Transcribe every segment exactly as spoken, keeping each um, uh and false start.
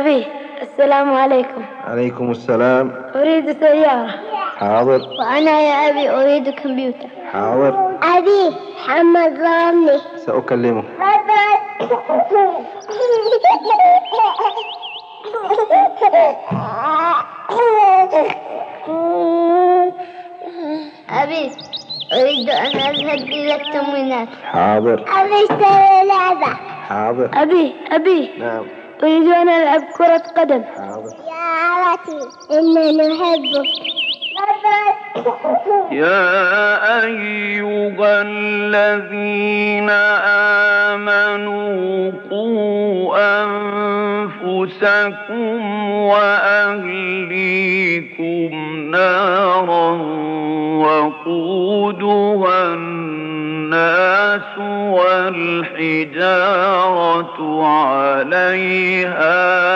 أبي السلام عليكم. عليكم السلام. أريد سيارة. حاضر. وأنا يا أبي أريد كمبيوتر. حاضر. أبي محمد ضربني. سأكلمه. أبي أريد أن أذهب إلى التمرينات. حاضر. أبي اشتري لعبة. حاضر. أبي أبي نعم. أريد أن ألعب كرة قدم. حاضر. يا أبتي إننا نحبك. يا أيها الذين آمنوا قوا أنفسكم وأهليكم نارا وقودها الناس والحجارة عليها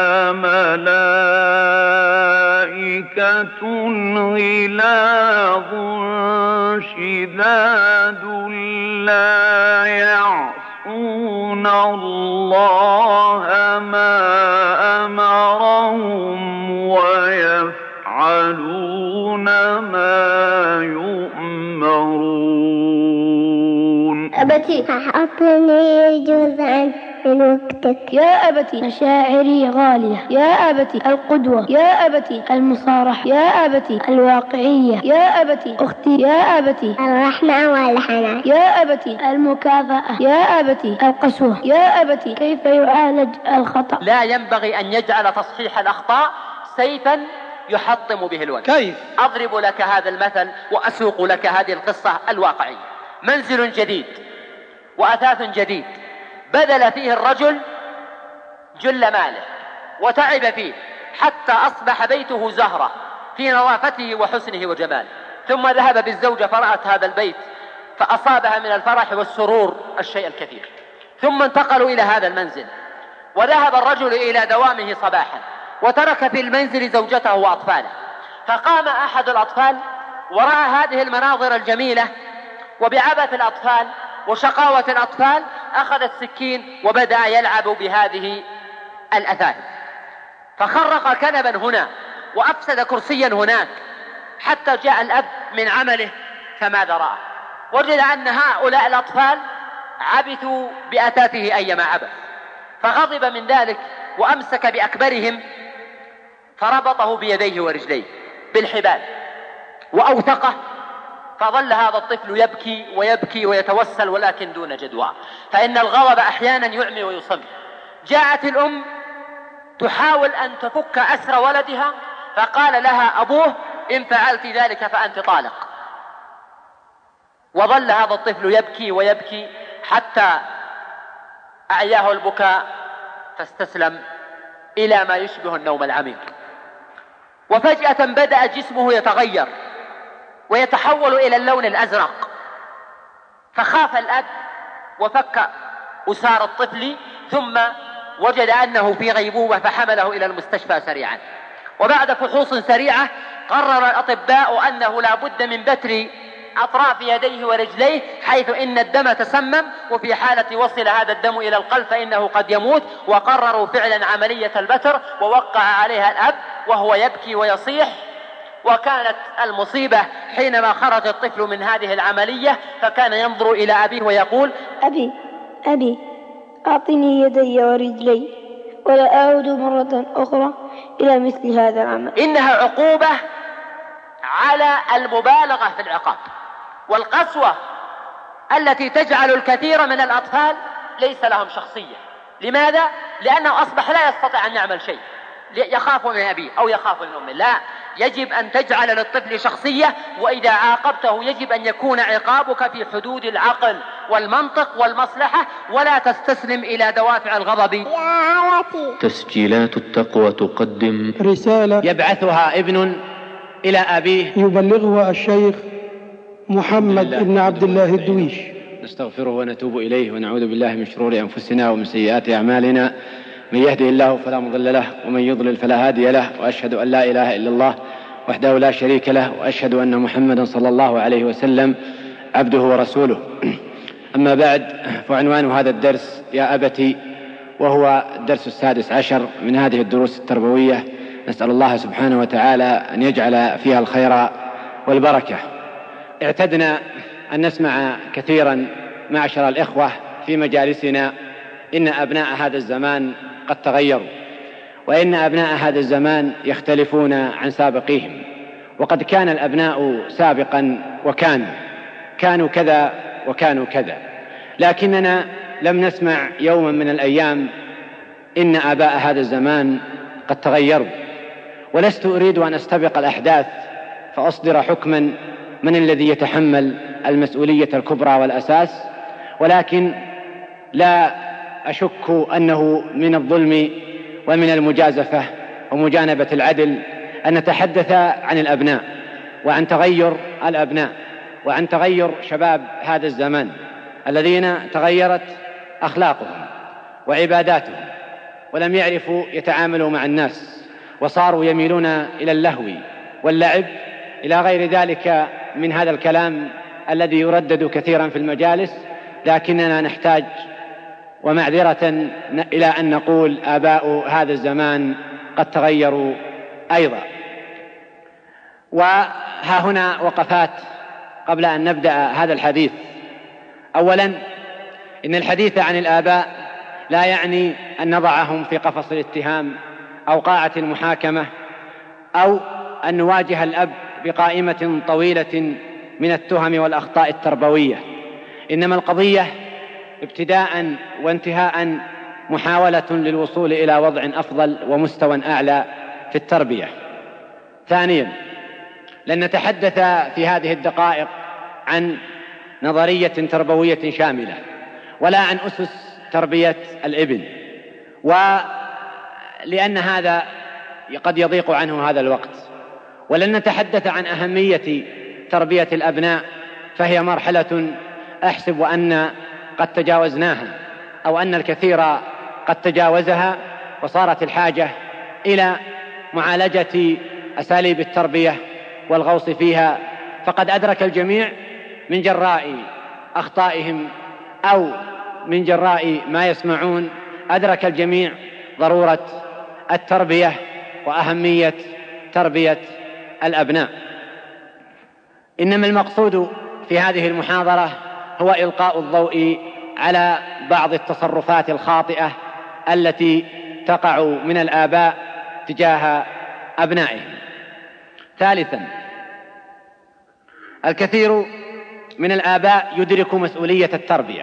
ملائكة غلاظ شداد لا يعصون الله ما أمرهم ويفعلون ما يؤمرون. أبتي أعطني جزءا من وقتك. يا أبتي مشاعري غالية. يا أبتي القدوة. يا أبتي المصارحة. يا أبتي الواقعية. يا أبتي أختي. يا أبتي الرحمة والحنان. يا أبتي المكافأة. يا أبتي القسوة. يا أبتي كيف يعالج الخطأ. لا ينبغي أن يجعل تصحيح الأخطاء سيفا يحطم به الوجه. كيف؟ أضرب لك هذا المثل وأسوق لك هذه القصة الواقعية. منزل جديد وأثاث جديد بذل فيه الرجل جل ماله وتعب فيه حتى أصبح بيته زهرة في نظافته وحسنه وجماله، ثم ذهب بالزوجة فرأت هذا البيت فأصابها من الفرح والسرور الشيء الكثير، ثم انتقلوا إلى هذا المنزل وذهب الرجل إلى دوامه صباحا وترك في المنزل زوجته وأطفاله، فقام أحد الأطفال ورأى هذه المناظر الجميلة وبعبث الأطفال وشقاوة الأطفال أخذ السكين وبدأ يلعب بهذه الأثاث، فخرق كنبا هنا وأفسد كرسيا هناك حتى جاء الأب من عمله، فماذا رأى؟ وجد أن هؤلاء الأطفال عبثوا بأثاثه أيما عبث، فغضب من ذلك وأمسك بأكبرهم فربطه بيديه ورجليه بالحبال وأوثقه، فظل هذا الطفل يبكي ويبكي ويتوسل ولكن دون جدوى، فإن الغضب أحيانا يعمي ويصم. جاءت الأم تحاول أن تفك أسر ولدها فقال لها أبوه إن فعلت ذلك فأنت طالق، وظل هذا الطفل يبكي ويبكي حتى أعياه البكاء فاستسلم إلى ما يشبه النوم العميق، وفجأة بدأ جسمه يتغير ويتحول إلى اللون الأزرق، فخاف الأب وفك أسار الطفل ثم وجد أنه في غيبوبة فحمله إلى المستشفى سريعا، وبعد فحوص سريعة قرر الأطباء أنه لا بد من بتر أطراف يديه ورجليه حيث إن الدم تسمم، وفي حالة وصل هذا الدم إلى القلب فإنه قد يموت، وقرروا فعلا عملية البتر ووقع عليها الأب وهو يبكي ويصيح. وكانت المصيبة حينما خرج الطفل من هذه العملية فكان ينظر إلى أبيه ويقول أبي أبي أعطني يدي ورجلي ولا أعود مرة أخرى إلى مثل هذا العمل. إنها عقوبة على المبالغة في العقاب والقسوة التي تجعل الكثير من الأطفال ليس لهم شخصية. لماذا؟ لأنه أصبح لا يستطيع أن يعمل شيء، يخاف من أبيه أو يخاف من أمه. لا، يجب أن تجعل للطفل شخصية، وإذا عاقبته يجب أن يكون عقابك في حدود العقل والمنطق والمصلحة، ولا تستسلم إلى دوافع الغضب. تسجيلات التقوى تقدم رسالة يبعثها ابن إلى أبيه يبلغها الشيخ محمد بن عبد الله الدويش. نستغفره ونتوب إليه ونعوذ بالله من شرور أنفسنا ومن سيئات أعمالنا، من يهده الله فلا مضل له ومن يضلل فلا هادي له، وأشهد أن لا إله إلا الله وحده لا شريك له، وأشهد أن محمدا صلى الله عليه وسلم عبده ورسوله. أما بعد، فعنوان هذا الدرس يا أبتي وهو الدرس السادس عشر من هذه الدروس التربوية. نسأل الله سبحانه وتعالى أن يجعل فيها الخير والبركة. اعتدنا أن نسمع كثيرا معشر الإخوة في مجالسنا إن أبناء هذا الزمان قد تغيروا، وإن أبناء هذا الزمان يختلفون عن سابقيهم، وقد كان الأبناء سابقا وكانوا كانوا كذا وكانوا كذا، لكننا لم نسمع يوما من الأيام إن آباء هذا الزمان قد تغيروا. ولست أريد أن أستبق الأحداث فأصدر حكما من الذي يتحمل المسؤولية الكبرى والأساس، ولكن لا أشك أنه من الظلم ومن المجازفة ومجانبة العدل أن نتحدث عن الأبناء وعن تغير الأبناء وعن تغير شباب هذا الزمان الذين تغيرت أخلاقهم وعباداتهم، ولم يعرفوا يتعاملوا مع الناس، وصاروا يميلون إلى اللهو واللعب إلى غير ذلك من هذا الكلام الذي يردد كثيرا في المجالس. لكننا نحتاج ومعذرة إلى أن نقول آباء هذا الزمان قد تغيروا أيضا. وها هنا وقفات قبل أن نبدأ هذا الحديث. أولا، إن الحديث عن الآباء لا يعني أن نضعهم في قفص الاتهام أو قاعة المحاكمة، أو أن نواجه الأب بقائمة طويلة من التهم والأخطاء التربوية، إنما القضية ابتداء وانتهاء محاولة للوصول إلى وضع أفضل ومستوى أعلى في التربية. ثانيا، لن نتحدث في هذه الدقائق عن نظرية تربوية شاملة ولا عن أسس تربية الابن، ولأن هذا قد يضيق عنه هذا الوقت. ولن نتحدث عن أهمية تربية الأبناء، فهي مرحلة أحسب أن قد تجاوزناها، أو أن الكثير قد تجاوزها، وصارت الحاجة إلى معالجة أساليب التربية والغوص فيها. فقد أدرك الجميع من جراء أخطائهم أو من جراء ما يسمعون، أدرك الجميع ضرورة التربية وأهمية تربية الأبناء. إنما المقصود في هذه المحاضرة هو إلقاء الضوء على بعض التصرفات الخاطئة التي تقع من الآباء تجاه أبنائهم. ثالثا، الكثير من الآباء يدرك مسؤولية التربية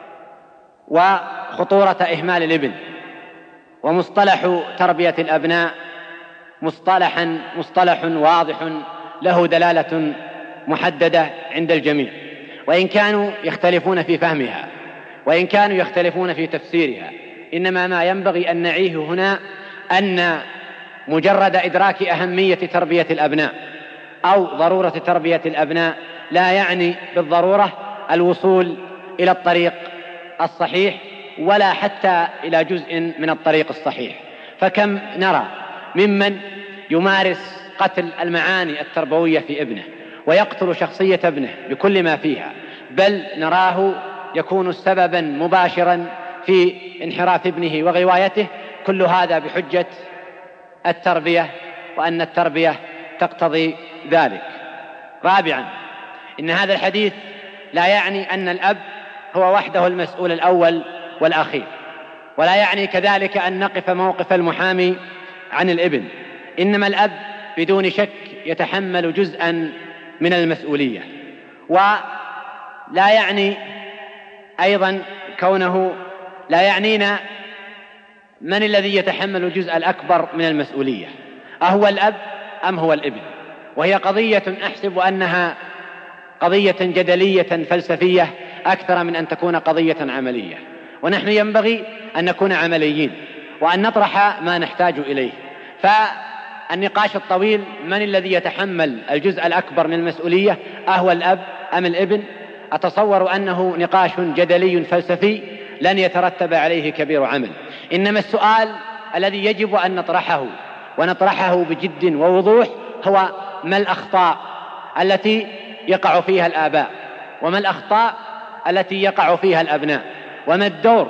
وخطورة إهمال الابن، ومصطلح تربية الأبناء مصطلحا مصطلح واضح له دلالة محددة عند الجميع، وإن كانوا يختلفون في فهمها وإن كانوا يختلفون في تفسيرها. إنما ما ينبغي أن نعيه هنا أن مجرد إدراك أهمية تربية الأبناء أو ضرورة تربية الأبناء لا يعني بالضرورة الوصول إلى الطريق الصحيح ولا حتى إلى جزء من الطريق الصحيح. فكم نرى ممن يمارس قتل المعاني التربوية في ابنه ويقتل شخصية ابنه بكل ما فيها، بل نراه يكون سببا مباشرا في انحراف ابنه وغوايته، كل هذا بحجة التربية وأن التربية تقتضي ذلك. رابعا، إن هذا الحديث لا يعني أن الأب هو وحده المسؤول الأول والأخير، ولا يعني كذلك أن نقف موقف المحامي عن الابن، إنما الأب بدون شك يتحمل جزءا من المسؤولية. ولا يعني أيضا كونه لا يعنينا من الذي يتحمل الجزء الأكبر من المسؤولية، أهو الأب أم هو الابن؟ وهي قضية أحسب أنها قضية جدلية فلسفية أكثر من أن تكون قضية عملية، ونحن ينبغي أن نكون عمليين وأن نطرح ما نحتاج إليه. فالنقاش الطويل من الذي يتحمل الجزء الأكبر من المسؤولية، أهو الأب أم الابن؟ أتصور أنه نقاش جدلي فلسفي لن يترتب عليه كبير عمل. إنما السؤال الذي يجب أن نطرحه ونطرحه بجد ووضوح هو ما الأخطاء التي يقع فيها الآباء، وما الأخطاء التي يقع فيها الأبناء، وما الدور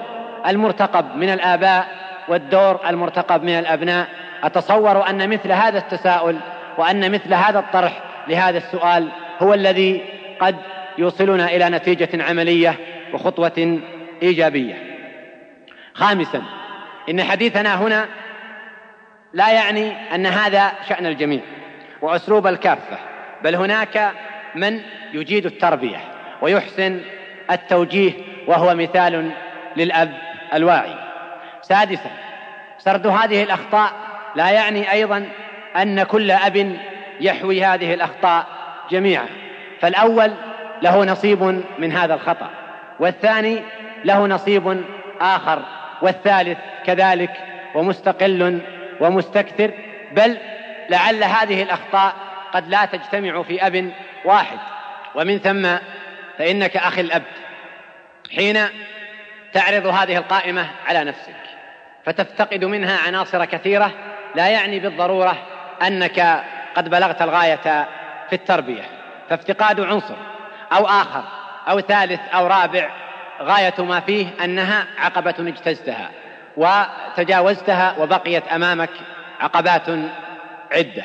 المرتقب من الآباء والدور المرتقب من الأبناء، أتصور أن مثل هذا التساؤل وأن مثل هذا الطرح لهذا السؤال هو الذي قد يوصلنا إلى نتيجة عملية وخطوة إيجابية. خامسا، إن حديثنا هنا لا يعني أن هذا شأن الجميع وأسلوب الكافة، بل هناك من يجيد التربية ويحسن التوجيه وهو مثال للأب الواعي. سادسا، سرد هذه الأخطاء لا يعني أيضا أن كل أب يحوي هذه الأخطاء جميعا، فالأول له نصيب من هذا الخطأ، والثاني له نصيب آخر، والثالث كذلك، ومستقل ومستكثر، بل لعل هذه الأخطاء قد لا تجتمع في أب واحد. ومن ثم فإنك أخي الأب حين تعرض هذه القائمة على نفسك فتفتقد منها عناصر كثيرة، لا يعني بالضرورة أنك قد بلغت الغاية في التربية، فافتقاد عنصر أو آخر أو ثالث أو رابع غاية ما فيه أنها عقبة اجتزتها وتجاوزتها وبقيت أمامك عقبات عدة.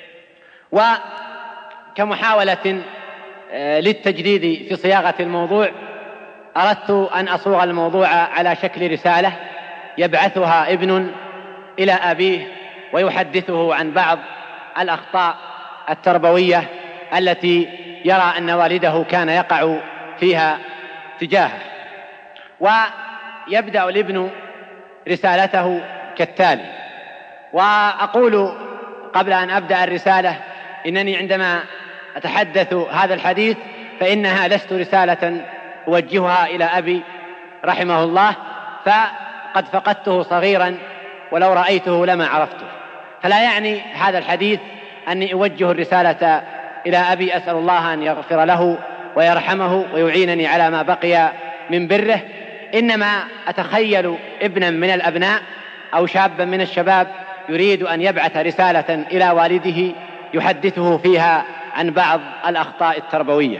وكمحاولة للتجديد في صياغة الموضوع أردت أن أصوغ الموضوع على شكل رسالة يبعثها ابن إلى أبيه ويحدثه عن بعض الأخطاء التربوية التي يرى أن والده كان يقع فيها تجاهه. ويبدأ الابن رسالته كالتالي. وأقول قبل أن أبدأ الرسالة إنني عندما أتحدث هذا الحديث فإنها لست رسالة أوجهها إلى أبي رحمه الله، فقد فقدته صغيرا ولو رأيته لما عرفته، فلا يعني هذا الحديث أني أوجه الرسالة إلى أبي أسأل الله أن يغفر له ويرحمه ويعينني على ما بقي من بره، إنما أتخيل ابنا من الأبناء أو شابا من الشباب يريد أن يبعث رسالة إلى والده يحدثه فيها عن بعض الأخطاء التربوية.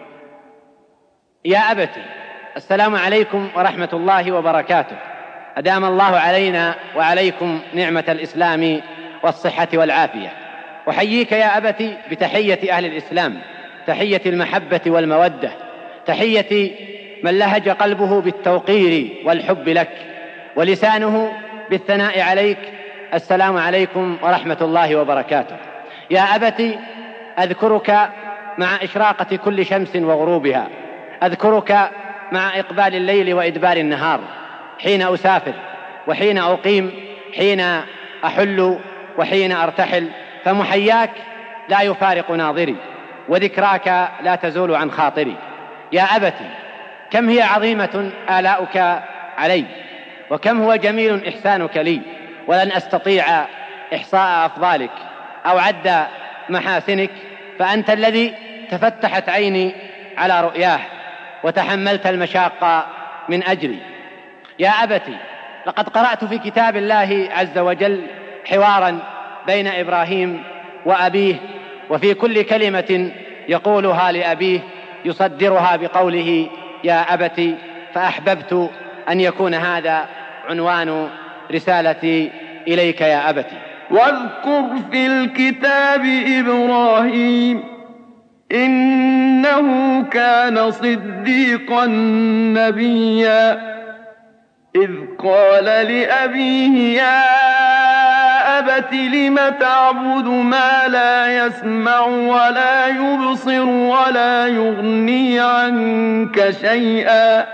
يا أبتي، السلام عليكم ورحمة الله وبركاته، أدام الله علينا وعليكم نعمة الإسلام والصحة والعافية. أحييك يا أبتي بتحية أهل الإسلام، تحية المحبة والمودة، تحية من لهج قلبه بالتوقير والحب لك ولسانه بالثناء عليك. السلام عليكم ورحمة الله وبركاته. يا أبتي، أذكرك مع إشراقة كل شمس وغروبها، أذكرك مع إقبال الليل وإدبار النهار، حين أسافر وحين أقيم، حين أحل وحين أرتحل، فمحياك لا يفارق ناظري وذكراك لا تزول عن خاطري. يا أبتي، كم هي عظيمة آلاؤك علي، وكم هو جميل إحسانك لي، ولن أستطيع إحصاء أفضالك أو عد محاسنك، فأنت الذي تفتحت عيني على رؤياه وتحملت المشاق من أجلي. يا أبتي، لقد قرأت في كتاب الله عز وجل حوارا بين إبراهيم وأبيه، وفي كل كلمة يقولها لأبيه يصدرها بقوله يا أبتي، فأحببت أن يكون هذا عنوان رسالتي إليك يا أبتي. واذكر في الكتاب إبراهيم إنه كان صديقا نبيا إذ قال لأبيه يا أبت لم تعبد ما لا يسمع ولا يبصر ولا يغني عنك شيئا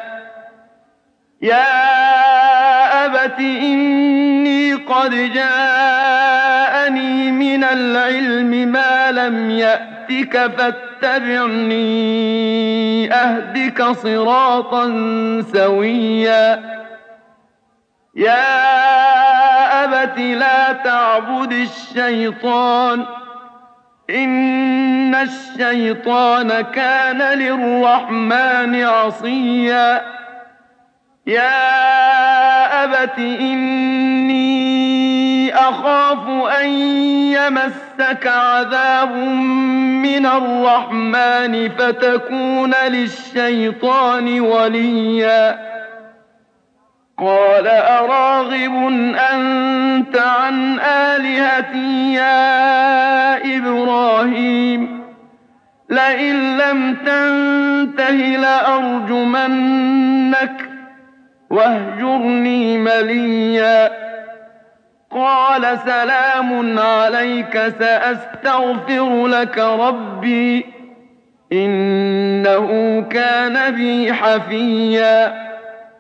يا أبت إني قد جاءني من العلم ما لم يأتك فاتبعني أهدك صراطا سويا يا أبت لا تعبد الشيطان إن الشيطان كان للرحمن عصيا يا أبت إني أخاف أن يمسك عذاب من الرحمن فتكون للشيطان وليا قال أراغب أنت عن آلهتي يا إبراهيم لئن لم تنته لأرجمنك واهجرني مليا قال سلام عليك سأستغفر لك ربي إنه كان بي حفيا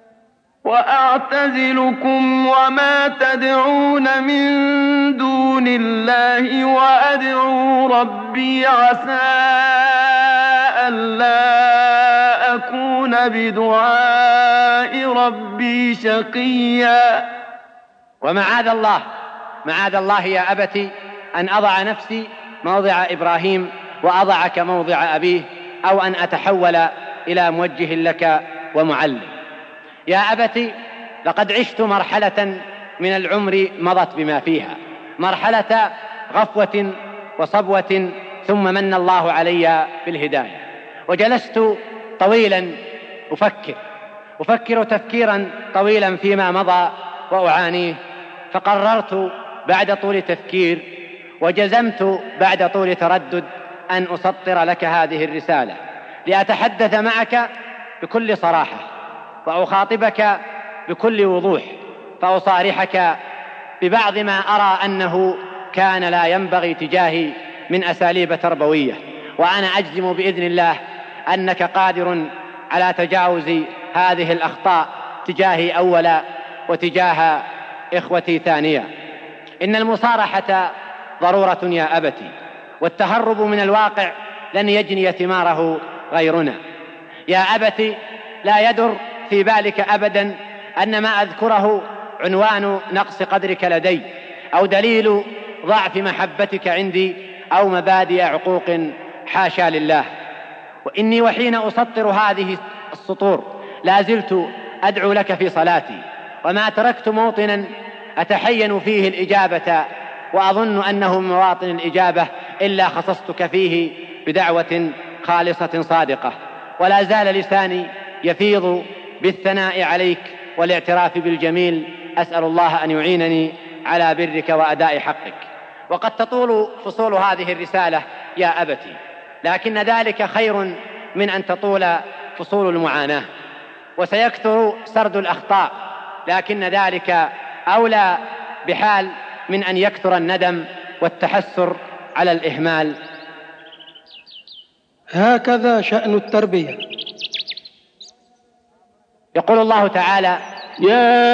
وأعتزلكم وما تدعون من دون الله وأدعو ربي عسى ألا أكون بدعاء ربي شقيا. ومعاذ الله معاذ الله يا أبت أن أضع نفسي موضع إبراهيم وأضعك موضع أبيه، أو أن أتحول إلى موجه لك ومعلم. يا أبت لقد عشت مرحلة من العمر مضت بما فيها، مرحلة غفوة وصبوة، ثم من الله علي بالهداية، وجلست طويلا أفكر أفكر تفكيرا طويلا فيما مضى وأعانيه، فقررت بعد طول تفكير وجزمت بعد طول تردد أن أسطر لك هذه الرسالة لأتحدث معك بكل صراحة وأخاطبك بكل وضوح، فأصارحك ببعض ما أرى أنه كان لا ينبغي تجاهي من أساليب تربوية، وأنا أجزم بإذن الله أنك قادر على تجاوز هذه الأخطاء تجاهي أولا وتجاه إخوتي ثانيا. إن المصارحة ضرورة يا أبتي، والتهرب من الواقع لن يجني ثماره غيرنا. يا أبتي لا يدر في بالك أبدا أن ما أذكره عنوان نقص قدرك لدي، أو دليل ضعف محبتك عندي، أو مبادئ عقوق، حاشا لله. وإني وحين أسطر هذه السطور لا زلت أدعو لك في صلاتي، وما تركت موطنا أتحين فيه الإجابة وأظن أنه من مواطن الإجابة إلا خصصتك فيه بدعوة خالصة صادقة، ولا زال لساني يفيض بالثناء عليك والاعتراف بالجميل. أسأل الله أن يعينني على برك وأداء حقك. وقد تطول فصول هذه الرسالة يا أبتي، لكن ذلك خير من أن تطول فصول المعاناة، وسيكثر سرد الأخطاء، لكن ذلك أولى بحال من أن يكثر الندم والتحسر على الإهمال. هكذا شأن التربية. يقول الله تعالى: يا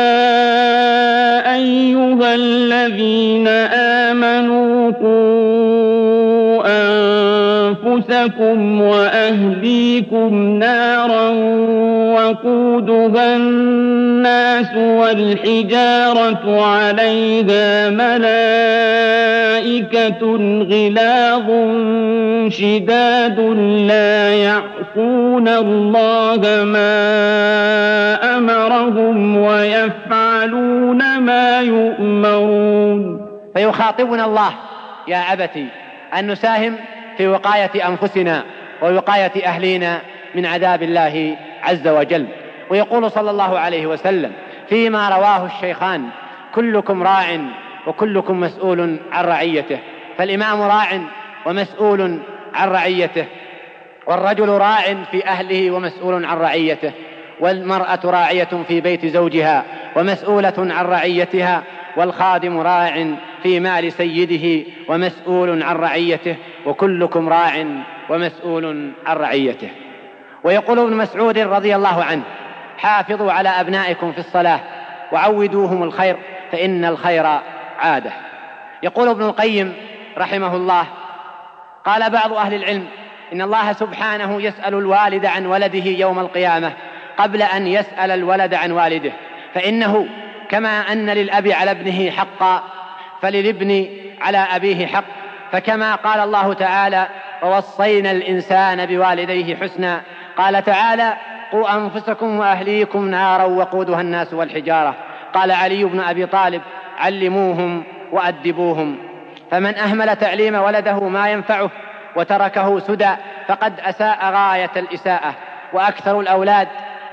أيها الذين آمنوا قوا أنفسكم وأهليكم نارا وقودها الناس والحجارة عليها ملائكة غلاظ شداد لا يعصون الله ما أمرهم ويفعلون ما يؤمرون. فيخاطبنا الله يا أبتي أن نساهم في وقاية أنفسنا ووقاية أهلنا من عذاب الله عز وجل. ويقول صلى الله عليه وسلم فيما رواه الشيخان: كلكم راع وكلكم مسؤول عن رعيته. فالإمام راع ومسؤول عن رعيته، والرجل راع في أهله ومسؤول عن رعيته، والمرأة راعية في بيت زوجها ومسؤولة عن رعيتها، والخادم راع في مال سيده ومسؤول عن رعيته، وكلكم راع ومسؤول عن رعيته. ويقول ابن مسعود رضي الله عنه: حافظوا على أبنائكم في الصلاة وعودوهم الخير فإن الخير عادة. يقول ابن القيم رحمه الله: قال بعض أهل العلم إن الله سبحانه يسأل الوالد عن ولده يوم القيامة قبل أن يسأل الولد عن والده، فإنه كما أن للأب على ابنه حقا فللابن على أبيه حق. فكما قال الله تعالى: ووصينا الإنسان بوالديه حسنا، قال تعالى: قوا أنفسكم وأهليكم نارا وقودها الناس والحجارة. قال علي بن أبي طالب: علموهم وأدبوهم. فمن أهمل تعليم ولده ما ينفعه وتركه سدى فقد أساء غاية الإساءة. وأكثر الأولاد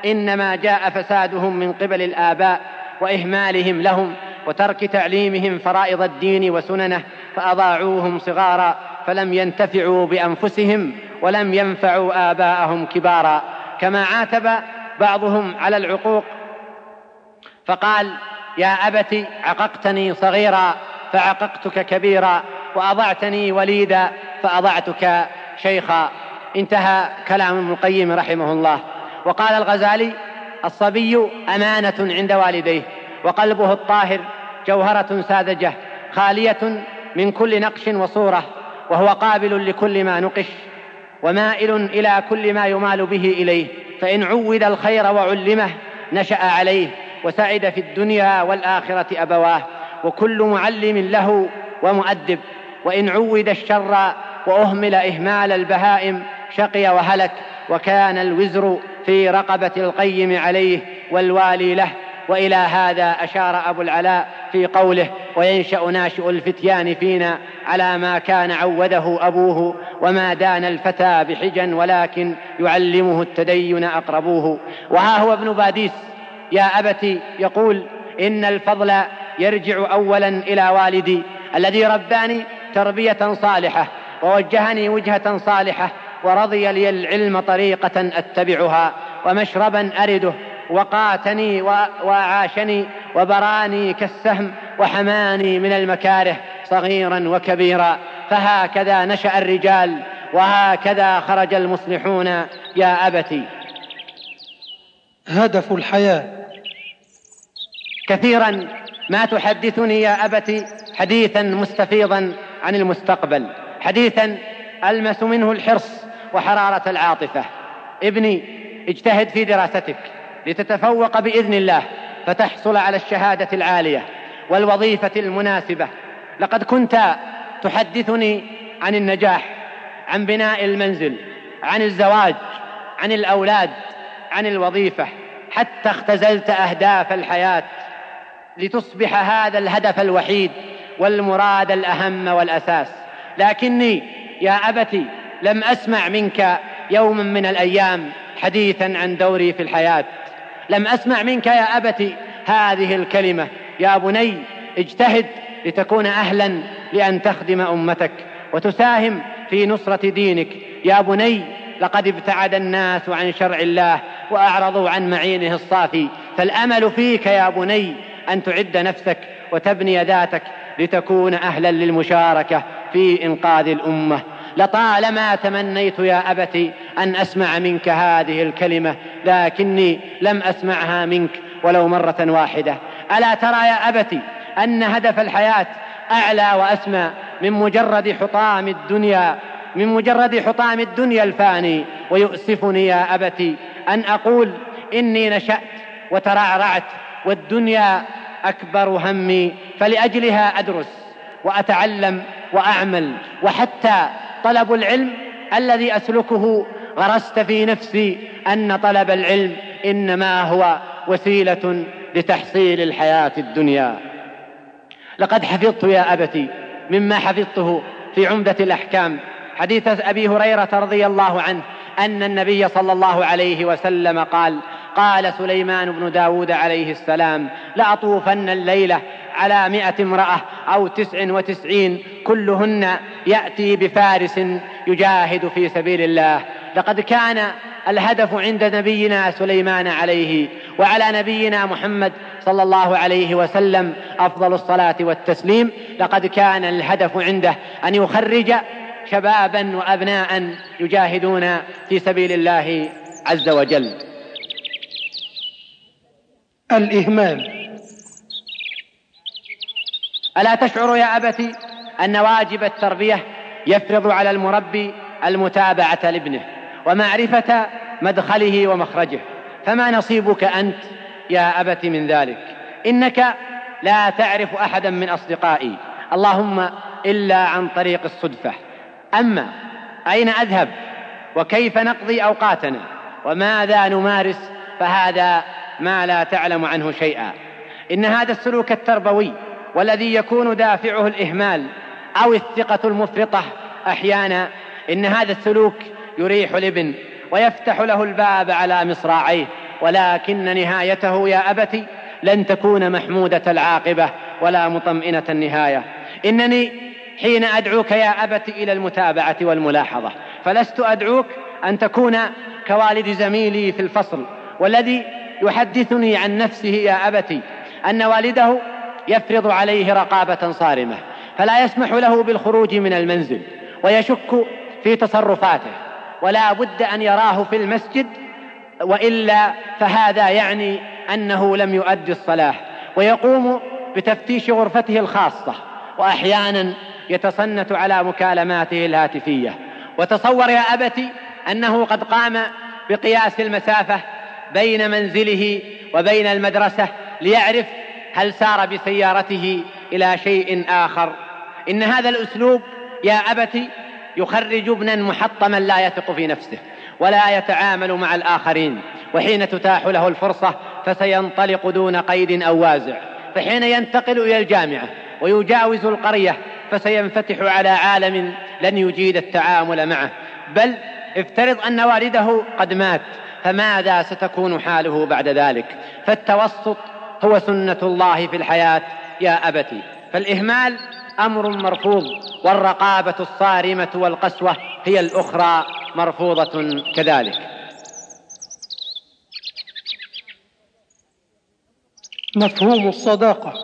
إنما جاء فسادهم من قبل الآباء وإهمالهم لهم وترك تعليمهم فرائض الدين وسننه، فأضاعوهم صغارا فلم ينتفعوا بأنفسهم ولم ينفعوا آباءهم كبارا. كما عاتب بعضهم على العقوق فقال: يا أبت عققتني صغيرا فعققتك كبيرا، وأضعتني وليدا فأضعتك شيخا. انتهى كلام ابن القيم رحمه الله. وقال الغزالي: الصبي أمانة عند والديه، وقلبه الطاهر جوهرة ساذجة خالية من كل نقش وصورة، وهو قابل لكل ما نقش ومائل إلى كل ما يمال به إليه، فإن عود الخير وعلمه نشأ عليه وسعد في الدنيا والآخرة أبواه، وكل معلم له ومؤدب، وإن عود الشر وأهمل إهمال البهائم شقي وهلك، وكان الوزر في رقبة القيم عليه والوالي له. وإلى هذا أشار أبو العلاء في قوله: وينشأ ناشئ الفتيان فينا على ما كان عوده أبوه، وما دان الفتى بحجا ولكن يعلمه التدين أقربوه. وها هو ابن باديس يا أبت يقول: إن الفضل يرجع أولا إلى والدي الذي رباني تربية صالحة ووجهني وجهة صالحة، ورضي لي العلم طريقة أتبعها، ومشربا أرده، وقاتني وعاشني، وبراني كالسهم، وحماني من المكاره صغيرا وكبيرا. فهكذا نشأ الرجال، وهكذا خرج المصلحون يا أبتي. هدف الحياة. كثيرا ما تحدثني يا أبتي حديثا مستفيضا عن المستقبل، حديثا ألمس منه الحرص وحرارة العاطفة. ابني، اجتهد في دراستك لتتفوق بإذن الله، فتحصل على الشهادة العالية والوظيفة المناسبة. لقد كنت تحدثني عن النجاح، عن بناء المنزل، عن الزواج، عن الأولاد، عن الوظيفة، حتى اختزلت أهداف الحياة لتصبح هذا الهدف الوحيد والمراد الأهم والأساس. لكني يا أبتي لم أسمع منك يوما من الأيام حديثا عن دوري في الحياة. لم أسمع منك يا أبتي هذه الكلمة: يا بني اجتهد لتكون أهلا لأن تخدم أمتك وتساهم في نصرة دينك. يا بني لقد ابتعد الناس عن شرع الله وأعرضوا عن معينه الصافي، فالأمل فيك يا بني أن تعد نفسك وتبني ذاتك لتكون أهلا للمشاركة في إنقاذ الأمة. لطالما تمنيت يا أبتي أن أسمع منك هذه الكلمة، لكني لم أسمعها منك ولو مرة واحدة. ألا ترى يا أبتي أن هدف الحياة أعلى وأسمى من مجرد حطام الدنيا، من مجرد حطام الدنيا الفاني؟ ويؤسفني يا أبتي أن أقول إني نشأت وترعرعت والدنيا أكبر همي، فلأجلها أدرس وأتعلم وأعمل. وحتى طلب العلم الذي أسلكه غرست في نفسي أن طلب العلم إنما هو وسيلة لتحصيل الحياة الدنيا. لقد حفظت يا أبتي مما حفظته في عمدة الأحكام حديث أبي هريرة رضي الله عنه أن النبي صلى الله عليه وسلم قال: قال سليمان بن داود عليه السلام: لأطوفن الليلة على مئة امرأة أو تسع وتسعين كلهن يأتي بفارس يجاهد في سبيل الله. لقد كان الهدف عند نبينا سليمان عليه وعلى نبينا محمد صلى الله عليه وسلم أفضل الصلاة والتسليم، لقد كان الهدف عنده أن يخرج شبابا وأبناء يجاهدون في سبيل الله عز وجل. الإهمال. ألا تشعر يا أبتي أن واجب التربية يفرض على المربي المتابعة لابنه ومعرفة مدخله ومخرجه؟ فما نصيبك أنت يا أبت من ذلك؟ إنك لا تعرف أحدا من أصدقائي، اللهم إلا عن طريق الصدفة. أما أين أذهب وكيف نقضي أوقاتنا وماذا نمارس فهذا ما لا تعلم عنه شيئا. إن هذا السلوك التربوي والذي يكون دافعه الإهمال أو الثقة المفرطة أحيانا، إن هذا السلوك يريح الابن ويفتح له الباب على مصراعيه ولكن نهايته يا أبت لن تكون محمودة العاقبة ولا مطمئنة النهاية. إنني حين أدعوك يا أبت إلى المتابعة والملاحظة فلست أدعوك أن تكون كوالد زميلي في الفصل والذي يحدثني عن نفسه يا أبت أن والده يفرض عليه رقابة صارمة فلا يسمح له بالخروج من المنزل ويشك في تصرفاته ولا بد أن يراه في المسجد، وإلا فهذا يعني أنه لم يؤدي الصلاة، ويقوم بتفتيش غرفته الخاصة وأحيانا يتصنت على مكالماته الهاتفية. وتصور يا أبت أنه قد قام بقياس المسافة بين منزله وبين المدرسة ليعرف هل سار بسيارته إلى شيء آخر. إن هذا الأسلوب يا أبت يخرج ابنا محطما لا يثق في نفسه ولا يتعامل مع الآخرين، وحين تتاح له الفرصة فسينطلق دون قيد أو وازع، فحين ينتقل إلى الجامعة ويجاوز القرية فسينفتح على عالم لن يجيد التعامل معه. بل افترض أن والده قد مات، فماذا ستكون حاله بعد ذلك؟ فالتوسط هو سنة الله في الحياة يا أبت. فالإهمال أمر مرفوض، والرقابة الصارمة والقسوة هي الأخرى مرفوضة كذلك. مفهوم الصداقة.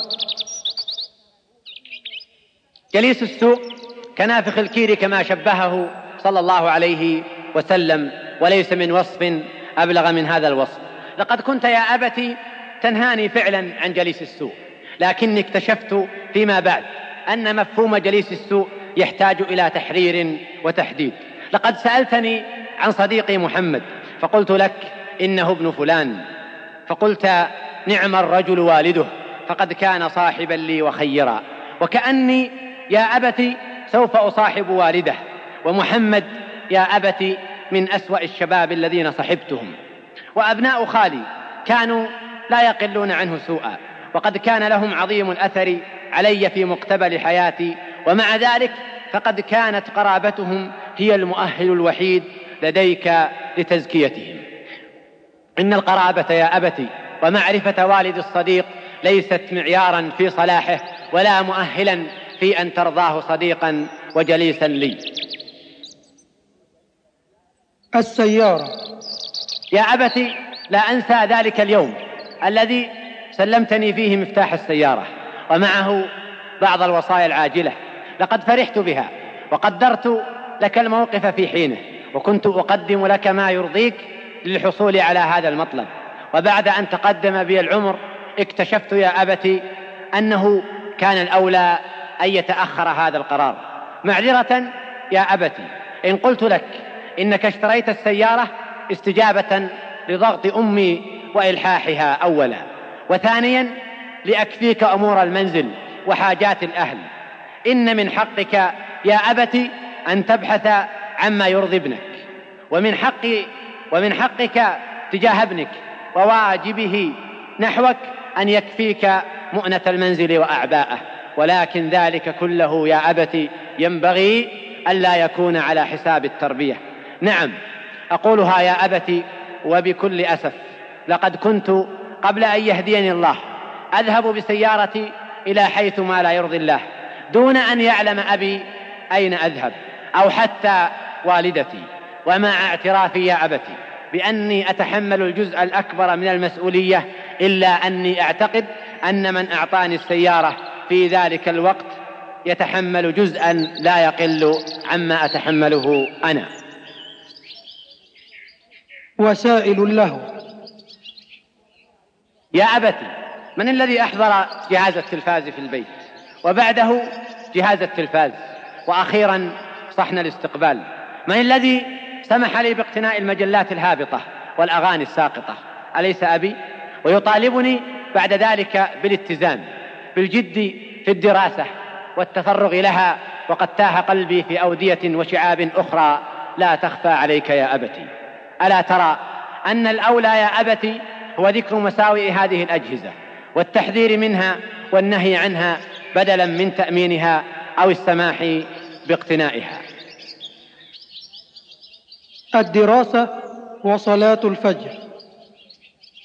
جليس السوء كنافخ الكير كما شبهه صلى الله عليه وسلم، وليس من وصف أبلغ من هذا الوصف. لقد كنت يا أبت تنهاني فعلا عن جليس السوء، لكني اكتشفت فيما بعد أن مفهوم جليس السوء يحتاج إلى تحرير وتحديد. لقد سألتني عن صديقي محمد فقلت لك إنه ابن فلان، فقلت نعم الرجل والده فقد كان صاحبا لي وخيرا، وكأني يا أبت سوف أصاحب والده، ومحمد يا أبت من أسوأ الشباب الذين صحبتهم. وأبناء خالي كانوا لا يقلون عنه سوءا، وقد كان لهم عظيم الأثر علي في مقتبل حياتي، ومع ذلك فقد كانت قرابتهم هي المؤهل الوحيد لديك لتزكيتهم. إن القرابة يا أبت ومعرفة والد الصديق ليست معيارا في صلاحه ولا مؤهلا في أن ترضاه صديقا وجليسا لي. السيارة. يا أبت لا أنسى ذلك اليوم الذي سلمتني فيه مفتاح السيارة ومعه بعض الوصايا العاجلة. لقد فرحت بها وقدرت لك الموقف في حينه، وكنت أقدم لك ما يرضيك للحصول على هذا المطلب. وبعد أن تقدم بي العمر اكتشفت يا أبت أنه كان الأولى أن يتأخر هذا القرار. معذرة يا أبت إن قلت لك إنك اشتريت السيارة استجابة لضغط أمي وإلحاحها أولا، وثانيا لأكفيك أمور المنزل وحاجات الأهل. إن من حقك يا أبت أن تبحث عما يرضي ابنك، ومن حقي ومن حقك تجاه ابنك وواجبه نحوك أن يكفيك مؤنة المنزل وأعباءه، ولكن ذلك كله يا أبت ينبغي ألا يكون على حساب التربية. نعم أقولها يا أبت وبكل أسف، لقد كنت قبل أن يهديني الله أذهب بسيارتي إلى حيث ما لا يرضي الله دون أن يعلم أبي أين أذهب أو حتى والدتي، ومع اعترافي يا أبتي بأني أتحمل الجزء الأكبر من المسؤولية، إلا أني أعتقد أن من أعطاني السيارة في ذلك الوقت يتحمل جزءا لا يقل عما أتحمله أنا. وسائل له. يا أبتي من الذي أحضر جهاز التلفاز في البيت، وبعده جهاز التلفاز، وأخيرا صحن الاستقبال؟ من الذي سمح لي باقتناء المجلات الهابطة والأغاني الساقطة؟ أليس أبي؟ ويطالبني بعد ذلك بالاتزان بالجد في الدراسة والتفرغ لها، وقد تاه قلبي في أودية وشعاب أخرى لا تخفى عليك يا أبتي. ألا ترى أن الأولى يا أبتي هو ذكر مساوئ هذه الأجهزة والتحذير منها والنهي عنها بدلا من تأمينها أو السماح باقتنائها؟ الدراسة وصلاة الفجر.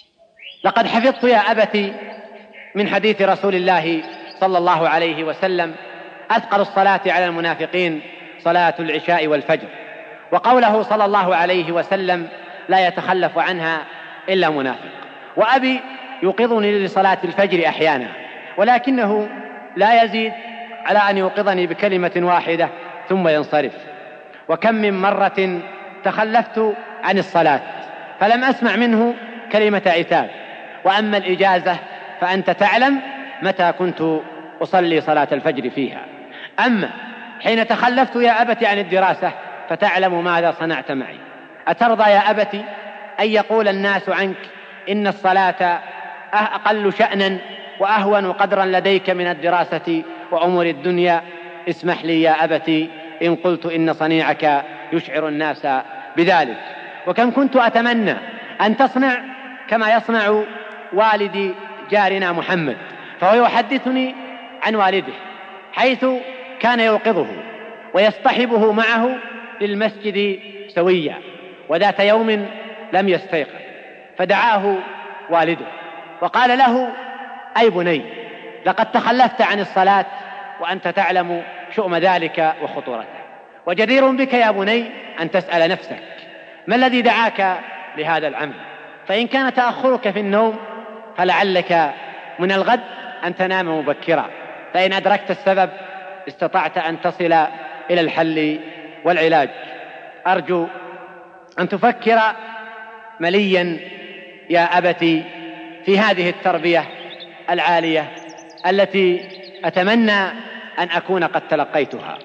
لقد حفظت يا أبتي من حديث رسول الله صلى الله عليه وسلم: أثقل الصلاة على المنافقين صلاة العشاء والفجر، وقوله صلى الله عليه وسلم: لا يتخلف عنها إلا منافق. وأبي يوقظني لصلاة الفجر أحيانا، ولكنه لا يزيد على أن يوقظني بكلمة واحدة ثم ينصرف. وكم من مرة تخلفت عن الصلاة فلم أسمع منه كلمة عتاب. وأما الإجازة فأنت تعلم متى كنت أصلي صلاة الفجر فيها. أما حين تخلفت يا أبت عن الدراسة فتعلم ماذا صنعت معي. أترضى يا أبت أن يقول الناس عنك إن الصلاة أقل شأنا وأهون قدرا لديك من الدراسة وأمور الدنيا؟ اسمح لي يا أبت إن قلت إن صنيعك يشعر الناس بذلك. وكم كنت أتمنى أن تصنع كما يصنع والدي جارنا محمد، فهو يحدثني عن والده حيث كان يوقظه ويصطحبه معه للمسجد سويا، وذات يوم لم يستيقظ فدعاه والده وقال له: أي بني، لقد تخلفت عن الصلاة وأنت تعلم شؤم ذلك وخطورته، وجدير بك يا بني أن تسأل نفسك ما الذي دعاك لهذا العمل؟ فإن كان تأخرك في النوم فلعلك من الغد أن تنام مبكرا، فإن أدركت السبب استطعت أن تصل إلى الحل والعلاج. أرجو أن تفكر مليا يا أبتي في هذه التربية العالية التي أتمنى أن أكون قد تلقيتها.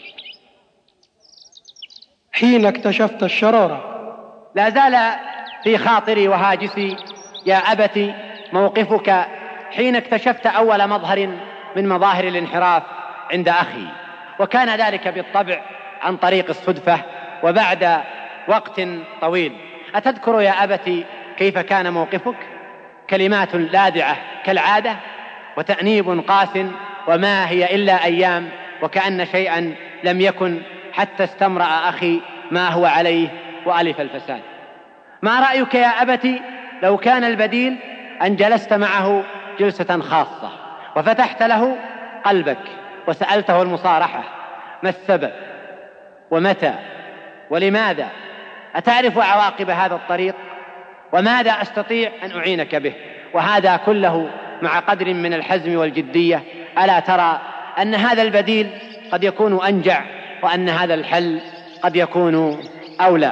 حين اكتشفت الشرارة. لا زال في خاطري وهاجسي يا أبتي موقفك حين اكتشفت أول مظهر من مظاهر الانحراف عند أخي، وكان ذلك بالطبع عن طريق الصدفة وبعد وقت طويل. أتذكر يا أبتي كيف كان موقفك؟ كلمات لاذعة كالعادة وتأنيب قاس، وما هي إلا أيام وكأن شيئا لم يكن حتى استمرأ أخي ما هو عليه وألف الفساد. ما رأيك يا أبتي لو كان البديل أن جلست معه جلسة خاصة وفتحت له قلبك وسألته المصارحة: ما السبب ومتى ولماذا؟ أتعرف عواقب هذا الطريق وماذا أستطيع أن أعينك به؟ وهذا كله مع قدر من الحزم والجدية. ألا ترى أن هذا البديل قد يكون أنجع وأن هذا الحل قد يكون أولى؟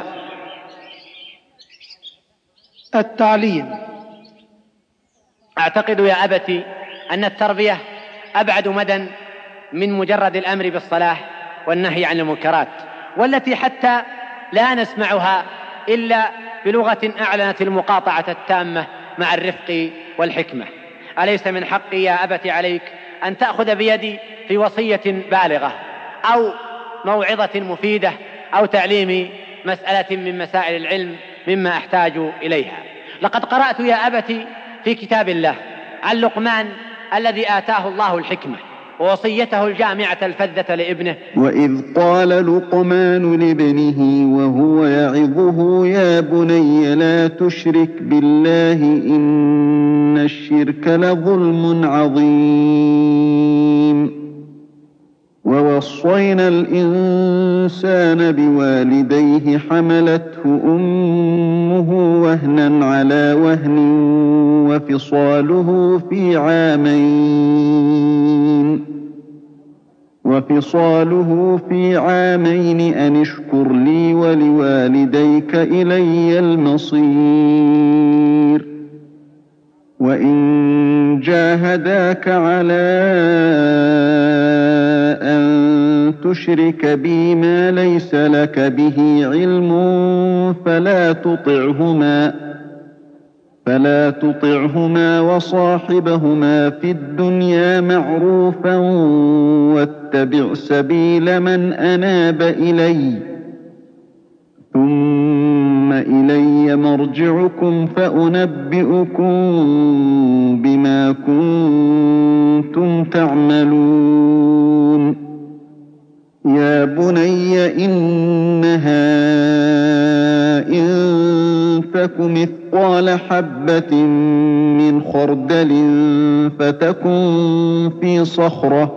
التعليم. أعتقد يا أبتي أن التربية أبعد مدى من مجرد الأمر بالصلاح والنهي عن المنكرات، والتي حتى لا نسمعها إلا بلغة أعلنت المقاطعة التامة مع الرفق والحكمة. أليس من حقي يا أبتي عليك أن تأخذ بيدي في وصية بالغة أو موعظة مفيدة أو تعليم مسألة من مسائل العلم مما أحتاج إليها؟ لقد قرأت يا أبتي في كتاب الله عن لقمان الذي آتاه الله الحكمة ووصيته الجامعة الفذة لابنه: وإذ قال لقمان لابنه وهو يعظه يا بني لا تشرك بالله إن الشرك لظلم عظيم. ووصينا الإنسان بوالديه حملته أمه وهنا على وهن وفصاله في عامين وفصاله في عامين أن اشكر لي ولوالديك إلي المصير. وإن جاهداك على أن تشرك بي ما ليس لك به علم فلا تطعهما فلا تطعهما وصاحبهما في الدنيا معروفا واتبع سبيل من أناب إلي ثم إلي مرجعكم فأنبئكم بما كنتم تعملون. يا بني إنها إن تك مثقال مثقال حبة من خردل فتكن في صخرة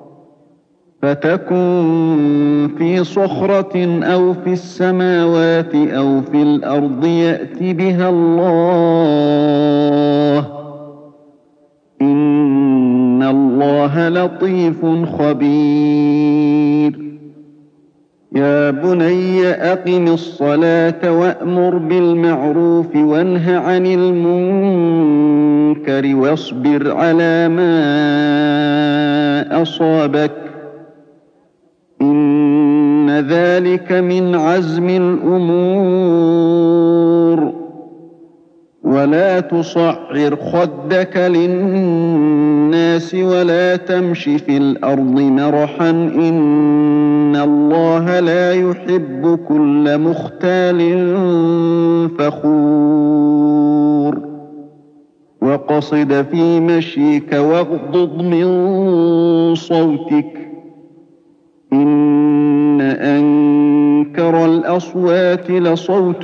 فتكن في صخرة أو في السماوات أو في الأرض يأت بها الله إن الله لطيف خبير يا بني أقم الصلاة وأمر بالمعروف وانه عن المنكر واصبر على ما أصابك إن ذلك من عزم الأمور ولا تصعر خدك للناس ولا تمش في الأرض مرحا إن الله لا يحب كل مختال فخور وقصد في مشيك واغضض من صوتك إن أنكر الأصوات لصوت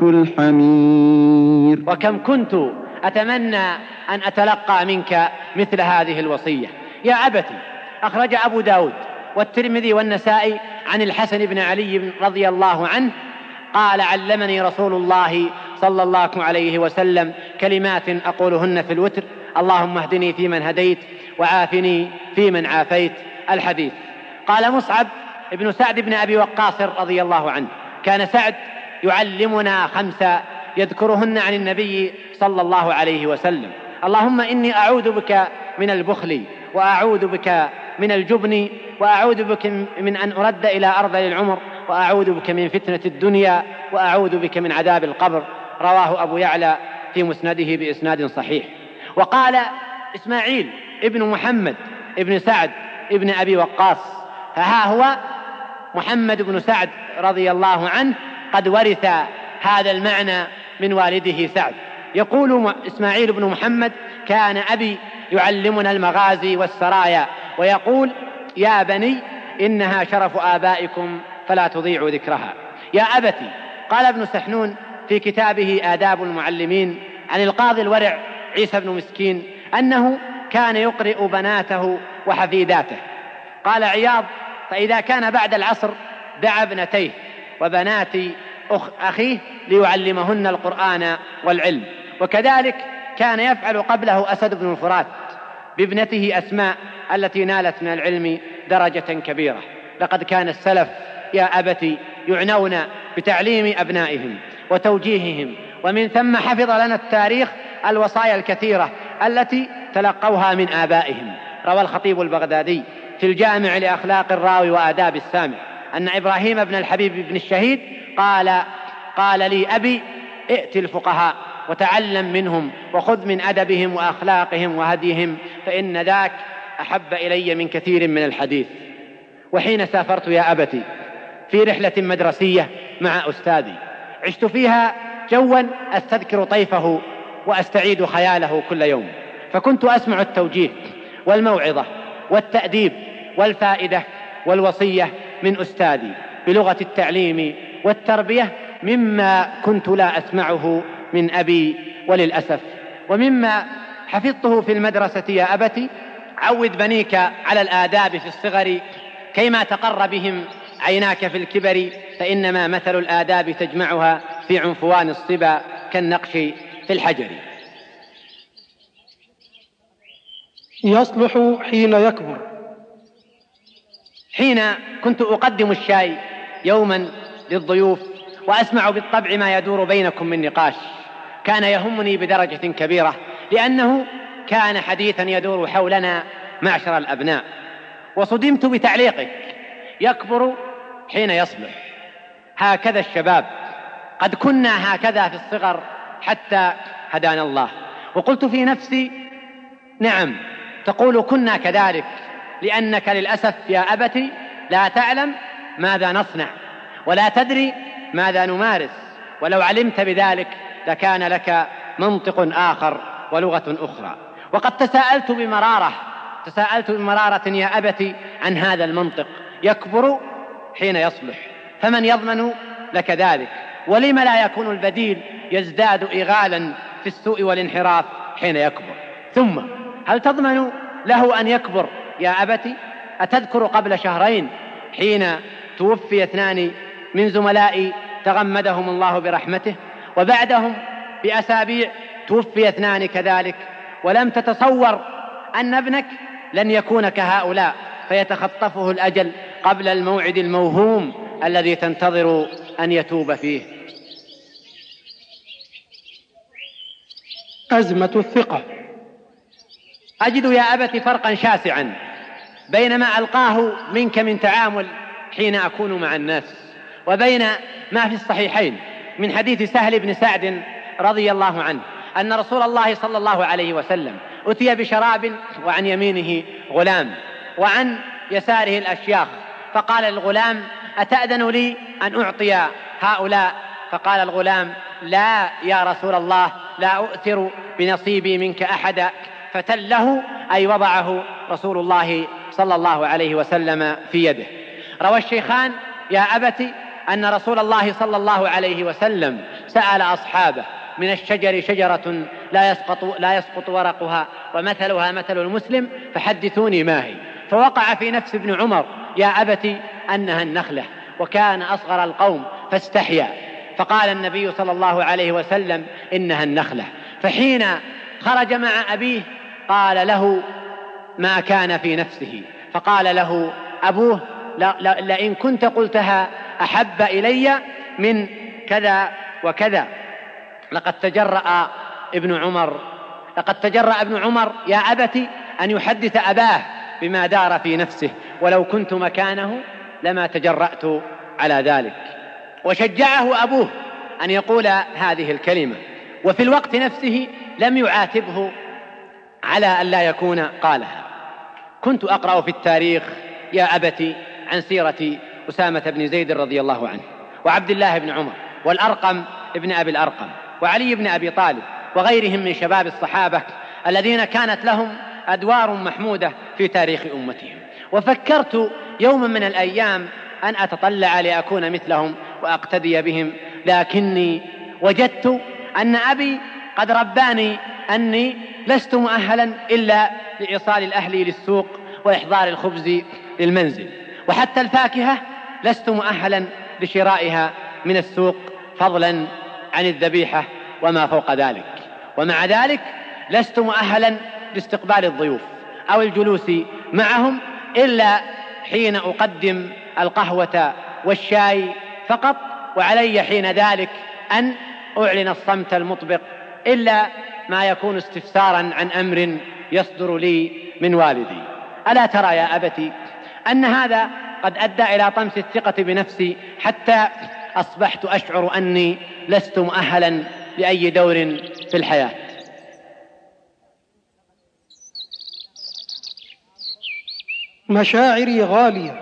الحمير. وكم كنت أتمنى أن أتلقى منك مثل هذه الوصية. يا أبتي، أخرج أبو داود والترمذي والنسائي عن الحسن بن علي رضي الله عنه قال: علمني رسول الله صلى الله عليه وسلم كلمات أقولهن في الوتر: اللهم اهدني فيمن هديت وعافني فيمن عافيت. الحديث. قال مصعب ابن سعد بن أبي وقاص رضي الله عنه: كان سعد يعلمنا خمسة يذكرهن عن النبي صلى الله عليه وسلم: اللهم إني أعوذ بك من البخل، وأعوذ بك من الجبن، وأعوذ بك من أن أرد إلى أرذل العمر، وأعوذ بك من فتنة الدنيا، وأعوذ بك من عذاب القبر. رواه أبو يعلى في مسنده بإسناد صحيح. وقال إسماعيل ابن محمد ابن سعد ابن أبي وقاص: فها هو محمد بن سعد رضي الله عنه قد ورث هذا المعنى من والده سعد. يقول إسماعيل بن محمد: كان أبي يعلمنا المغازي والسرايا ويقول: يا بني إنها شرف آبائكم فلا تضيعوا ذكرها. يا أبتي، قال ابن سحنون في كتابه آداب المعلمين عن القاضي الورع عيسى بن مسكين أنه كان يقرئ بناته وحفيداته. قال عياض: فإذا كان بعد العصر دعا ابنتيه وبنات أخ أخيه ليعلمهن القرآن والعلم. وكذلك كان يفعل قبله أسد بن الفرات بابنته أسماء التي نالت من العلم درجة كبيرة. لقد كان السلف يا أبتي يعنون بتعليم أبنائهم وتوجيههم، ومن ثم حفظ لنا التاريخ الوصايا الكثيرة التي تلقوها من آبائهم. روى الخطيب البغدادي في الجامع لأخلاق الراوي وآداب السامع أن إبراهيم بن الحبيب بن الشهيد قال قال لي أبي: ائت الفقهاء وتعلم منهم وخذ من أدبهم وأخلاقهم وهديهم، فإن ذاك أحب إلي من كثير من الحديث. وحين سافرت يا أبتي في رحلة مدرسية مع أستاذي، عشت فيها جوا أستذكر طيفه وأستعيد خياله كل يوم، فكنت أسمع التوجيه والموعظة والتأديب والفائدة والوصية من أستاذي بلغة التعليم والتربية، مما كنت لا أسمعه من أبي وللأسف. ومما حفظته في المدرسة يا أبتي: عود بنيك على الآداب في الصغر كيما تقر بهم عيناك في الكبر، فإنما مثل الآداب تجمعها في عنفوان الصبا كالنقش في الحجر. يصلح حين يكبر. حين كنت أقدم الشاي يوما للضيوف وأسمع بالطبع ما يدور بينكم من نقاش، كان يهمني بدرجة كبيرة، لأنه كان حديثا يدور حولنا معشر الأبناء. وصدمت بتعليقك: يكبر حين يصلح. هكذا الشباب، قد كنا هكذا في الصغر حتى هدانا الله. وقلت في نفسي: نعم، تقول كنا كذلك، لأنك للأسف يا أبتي لا تعلم ماذا نصنع ولا تدري ماذا نمارس، ولو علمت بذلك لكان لك منطق آخر ولغة أخرى. وقد تساءلت بمرارة تساءلت بمرارة يا أبتي عن هذا المنطق: يكبر حين يصلح، فمن يضمن لك ذلك؟ ولم لا يكون البديل يزداد إغالا في في السوء والانحراف حين يكبر. ثم هل تضمن له أن يكبر يا أبتي؟ أتذكر قبل شهرين حين توفي اثنان من زملائي تغمدهم الله برحمته، وبعدهم بأسابيع توفي اثنان كذلك، ولم تتصور أن ابنك لن يكون كهؤلاء فيتخطفه الأجل قبل الموعد الموهوم الذي تنتظر أن يتوب فيه؟ أزمة الثقة. أجد يا أبت فرقا شاسعا بين ما ألقاه منك من تعامل حين أكون مع الناس وبين ما في الصحيحين من حديث سهل بن سعد رضي الله عنه أن رسول الله صلى الله عليه وسلم أتي بشراب وعن يمينه غلام وعن يساره الأشياخ، فقال الغلام: أتأذن لي أن أعطي هؤلاء؟ فقال الغلام: لا يا رسول الله، لا أؤثر بنصيبي منك أحدا. فتله أي وضعه رسول الله صلى الله عليه وسلم في يده. روى الشيخان يا أبت أن رسول الله صلى الله عليه وسلم سأل أصحابه: من الشجر شجرة لا يسقط, لا يسقط ورقها ومثلها مثل المسلم فحدثوني ما هي؟ فوقع في نفس ابن عمر يا أبت أنها النخلة، وكان أصغر القوم فاستحيا، فقال النبي صلى الله عليه وسلم: إنها النخلة. فحين خرج مع أبيه قال له ما كان في نفسه، فقال له أبوه: لئن كنت قلتها أحب إلي من كذا وكذا. لقد تجرأ ابن عمر لقد تجرأ ابن عمر يا أبت أن يحدث أباه بما دار في نفسه، ولو كنت مكانه لما تجرأت على ذلك. وشجعه أبوه أن يقول هذه الكلمة، وفي الوقت نفسه لم يعاتبه على أن لا يكون قالها. كنت أقرأ في التاريخ يا أبت عن سيرة أسامة بن زيد رضي الله عنه، وعبد الله بن عمر، والأرقم ابن أبي الأرقم، وعلي بن أبي طالب، وغيرهم من شباب الصحابة الذين كانت لهم أدوار محمودة في تاريخ أمتهم. وفكرت يوما من الأيام أن أتطلع لأكون مثلهم وأقتدي بهم، لكني وجدت أن أبي قد رباني أني لست مؤهلا إلا لإيصال الأهل للسوق وإحضار الخبز للمنزل، وحتى الفاكهة لست مؤهلا لشرائها من السوق، فضلا عن الذبيحة وما فوق ذلك. ومع ذلك لست مؤهلا لاستقبال الضيوف أو الجلوس معهم إلا حين أقدم القهوة والشاي فقط، وعلي حين ذلك أن أعلن الصمت المطبق إلا ما يكون استفسارا عن أمر يصدر لي من والدي. ألا ترى يا أبتي أن هذا قد أدى إلى طمس الثقة بنفسي، حتى أصبحت أشعر أني لست مؤهلا لأي دور في الحياة. مشاعري غالية.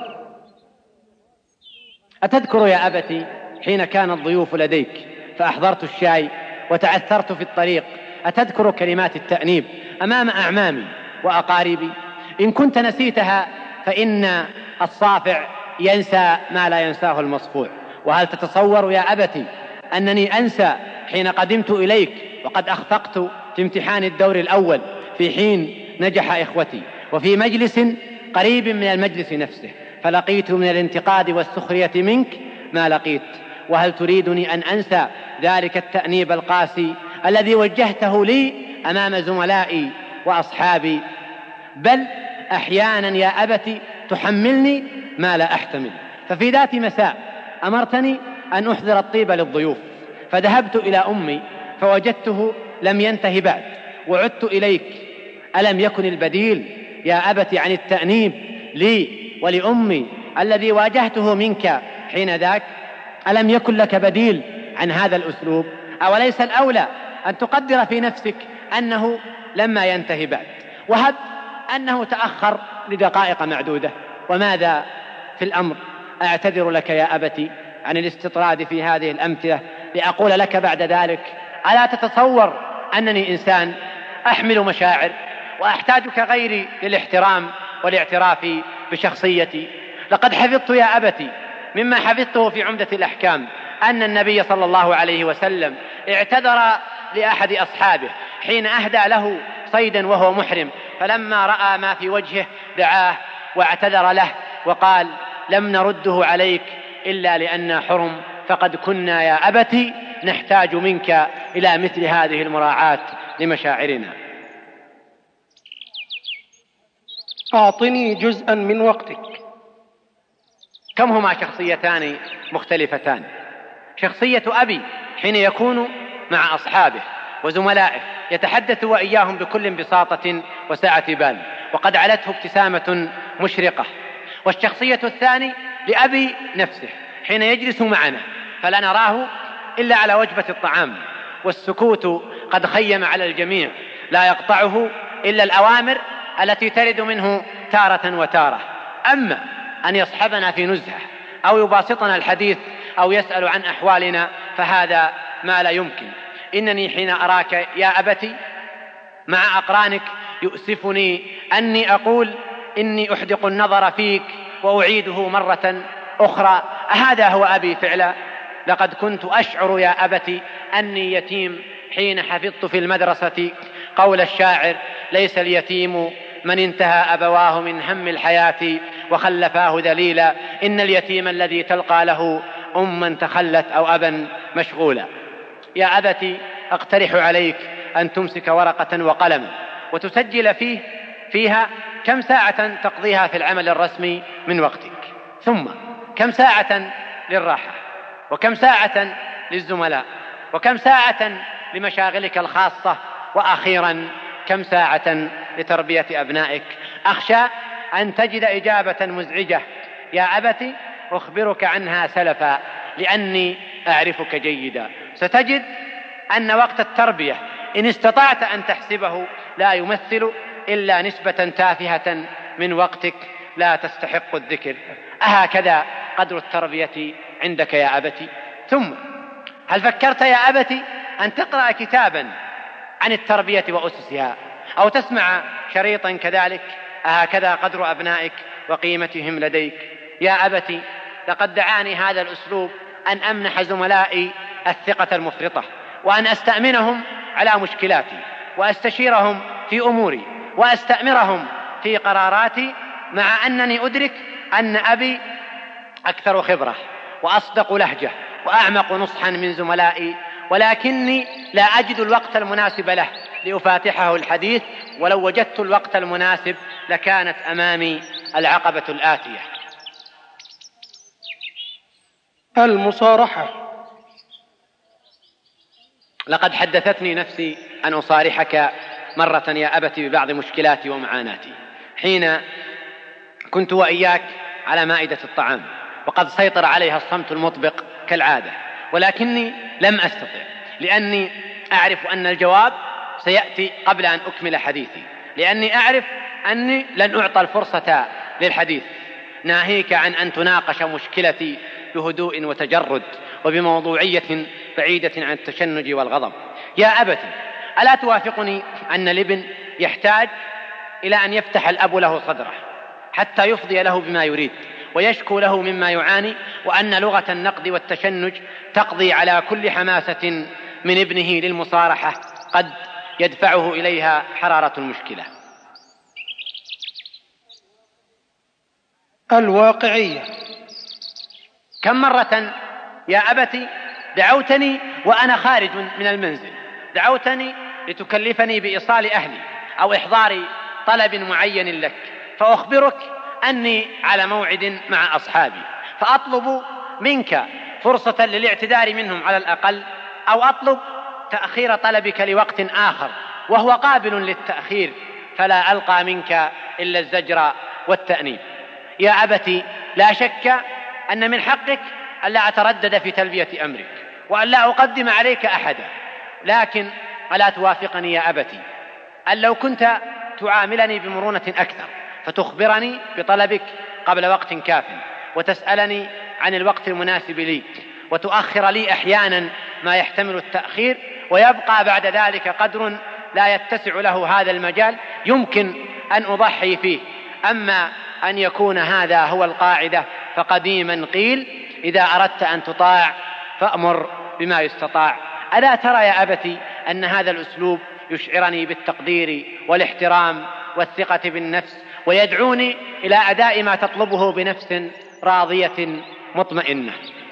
أتذكر يا أبتي حين كان الضيوف لديك فأحضرت الشاي وتعثرت في الطريق، أتذكر كلمات التأنيب أمام أعمامي وأقاربي؟ إن كنت نسيتها فإن الصافع ينسى ما لا ينساه المصفوع. وهل تتصور يا أبتي أنني أنسى حين قدمت إليك وقد أخفقت في امتحان الدور الأول في حين نجح إخوتي، وفي مجلس قريب من المجلس نفسه، فلقيت من الانتقاد والسخرية منك ما لقيت؟ وهل تريدني أن أنسى ذلك التأنيب القاسي الذي وجهته لي أمام زملائي وأصحابي؟ بل أحيانا يا أبتي تحملني ما لا أحتمل. ففي ذات مساء أمرتني أن أحضر الطيب للضيوف، فذهبت إلى أمي فوجدته لم ينتهي بعد، وعدت إليك. ألم يكن البديل يا أبتي عن التأنيب لي ولأمي الذي واجهته منك حين ذاك؟ ألم يكن لك بديل عن هذا الأسلوب؟ أوليس الأولى أن تقدر في نفسك أنه لما ينتهي بعد، وهب أنه تأخر لدقائق معدودة؟ وماذا في الأمر؟ أعتذر لك يا أبتي عن الاستطراد في هذه الأمثلة لأقول لك بعد ذلك: ألا تتصور أنني إنسان أحمل مشاعر وأحتاجك غيري للاحترام والاعتراف بشخصيتي؟ لقد حفظت يا أبتي مما حفظته في عمدة الأحكام أن النبي صلى الله عليه وسلم اعتذر لأحد أصحابه حين أهدى له صيدا وهو محرم، فلما رأى ما في وجهه دعاه واعتذر له وقال: لم نرده عليك إلا لأننا حرم، فقد كنا يا أبت نحتاج منك إلى مثل هذه المراعاة لمشاعرنا. أعطني جزءا من وقتك. كم هما شخصيتان مختلفتان. شخصية أبي حين يكون مع أصحابه وزملائه يتحدث وإياهم بكل بساطة وسعة بال، وقد علته ابتسامة مشرقة. والشخصية الثاني لأبي نفسه حين يجلس معنا فلا نراه إلا على وجبة الطعام، والسكوت قد خيم على الجميع، لا يقطعه إلا الأوامر التي ترد منه تارة وتارة. أما أن يصحبنا في نزهة أو يباسطنا الحديث أو يسأل عن أحوالنا فهذا ما لا يمكن. إنني حين أراك يا أبتي مع أقرانك يؤسفني أني أقول إني أحدق النظر فيك وأعيده مرة أخرى، أهذا هو أبي فعلا؟ لقد كنت أشعر يا أبتي أني يتيم حين حفظت في المدرسة قول الشاعر: ليس اليتيم من انتهى أبواه من هم الحياة وخلفاه ذليلا، إن اليتيم الذي تلقى له أما تخلت أو أبا مشغولا. يا أبتي أقترح عليك أن تمسك ورقة وقلم وتسجل فيه فيها كم ساعة تقضيها في العمل الرسمي من وقتك، ثم كم ساعة للراحة، وكم ساعة للزملاء، وكم ساعة لمشاغلك الخاصة، وأخيرا كم ساعة لتربية أبنائك. أخشى أن تجد إجابة مزعجة: يا أبتي أخبرك عنها سلفا لأني أعرفك جيدا. ستجد أن وقت التربية إن استطعت أن تحسبه لا يمثل إلا نسبة تافهة من وقتك لا تستحق الذكر. أهكذا قدر التربية عندك يا أبتي؟ ثم هل فكرت يا أبتي أن تقرأ كتابا عن التربية وأسسها أو تسمع شريطا كذلك؟ أهكذا قدر أبنائك وقيمتهم لديك؟ يا أبتي لقد دعاني هذا الأسلوب أن أمنح زملائي الثقة المفرطة، وأن أستأمنهم على مشكلاتي، وأستشيرهم في أموري، وأستأمرهم في قراراتي، مع أنني أدرك أن أبي أكثر خبرة وأصدق لهجة وأعمق نصحا من زملائي، ولكني لا أجد الوقت المناسب له لأفاتحه الحديث، ولو وجدت الوقت المناسب لكانت أمامي العقبة الآتية. المصارحة. لقد حدثتني نفسي أن أصارحك مرة يا أبتي ببعض مشكلاتي ومعاناتي حين كنت وإياك على مائدة الطعام، وقد سيطر عليها الصمت المطبق كالعادة، ولكني لم أستطع، لأني أعرف أن الجواب سيأتي قبل أن أكمل حديثي، لأني أعرف أني لن أعطى الفرصة للحديث، ناهيك عن أن تناقش مشكلتي بهدوء وتجرد وبموضوعية بعيدة عن التشنج والغضب. يا أبتي ألا توافقني أن الابن يحتاج إلى أن يفتح الأب له صدره حتى يفضي له بما يريد ويشكو له مما يعاني، وأن لغة النقد والتشنج تقضي على كل حماسة من ابنه للمصارحة قد يدفعه إليها حرارة المشكلة؟ الواقعية. كم مرة يا أبتي دعوتني وأنا خارج من المنزل، دعوتني لتكلفني بإيصال أهلي أو إحضار طلب معين لك، فأخبرك أني على موعد مع أصحابي، فأطلب منك فرصة للاعتذار منهم على الأقل، أو أطلب تأخير طلبك لوقت آخر وهو قابل للتأخير، فلا ألقى منك إلا الزجر والتأنيب. يا أبتي لا شك أن من حقك ألا أتردد في تلبية أمرك وأن لا أقدم عليك أحدا، لكن ألا توافقني يا أبتي أن لو كنت تعاملني بمرونة أكثر فتخبرني بطلبك قبل وقت كاف، وتسألني عن الوقت المناسب لي، وتؤخر لي أحيانا ما يحتمل التأخير، ويبقى بعد ذلك قدر لا يتسع له هذا المجال يمكن أن أضحي فيه. أما أن يكون هذا هو القاعدة فقديما قيل: إذا أردت أن تطاع فأمر بما يستطاع. ألا ترى يا أبتي أن هذا الأسلوب يشعرني بالتقدير والاحترام والثقة بالنفس، ويدعوني إلى أداء ما تطلبه بنفس راضية مطمئنة.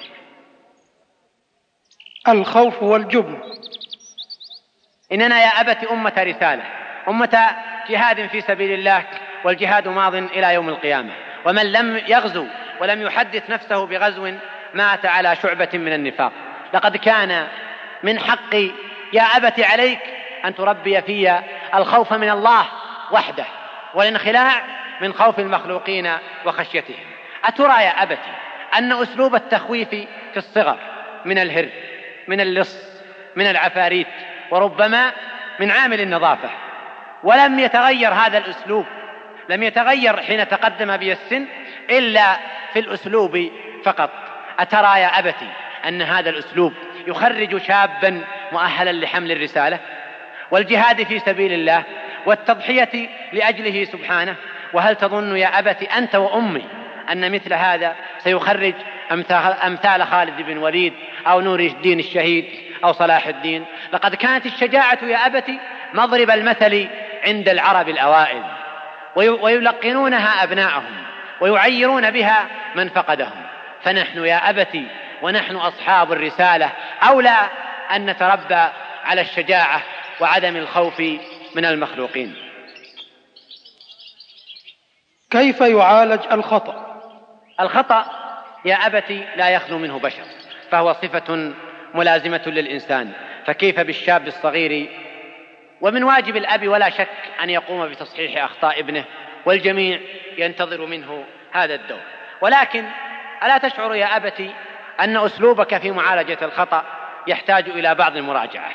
الخوف والجبن. إننا يا أبت أمة رسالة، أمة جهاد في سبيل الله، والجهاد ماض إلى يوم القيامة، ومن لم يغزو ولم يحدث نفسه بغزو مات على شعبة من النفاق. لقد كان من حقي يا أبت عليك أن تربي في الخوف من الله وحده، والانخلاع من خوف المخلوقين وخشيتهم. أترى يا أبت أن أسلوب التخويف في الصغر من الهر، من اللص، من العفاريت، وربما من عامل النظافة، ولم يتغير هذا الأسلوب، لم يتغير حين تقدم بي السن إلا في الأسلوب فقط. أترى يا أبتي أن هذا الأسلوب يخرج شابا مؤهلا لحمل الرسالة والجهاد في سبيل الله والتضحية لأجله سبحانه؟ وهل تظن يا أبتي أنت وأمي أن مثل هذا سيخرج أمثال خالد بن وليد أو نور الدين الشهيد أو صلاح الدين؟ لقد كانت الشجاعة يا أبتي مضرب المثل عند العرب الأوائل، ويلقنونها أبناءهم ويعيرون بها من فقدهم. فنحن يا أبتي ونحن أصحاب الرسالة أولى أن نتربى على الشجاعة وعدم الخوف من المخلوقين. كيف يعالج الخطأ؟ الخطأ يا أبتي لا يخلو منه بشر، فهو صفة ملازمة للإنسان، فكيف بالشاب الصغير؟ ومن واجب الأب ولا شك أن يقوم بتصحيح أخطاء ابنه، والجميع ينتظر منه هذا الدور. ولكن ألا تشعر يا أبتي أن أسلوبك في معالجة الخطأ يحتاج إلى بعض المراجعة؟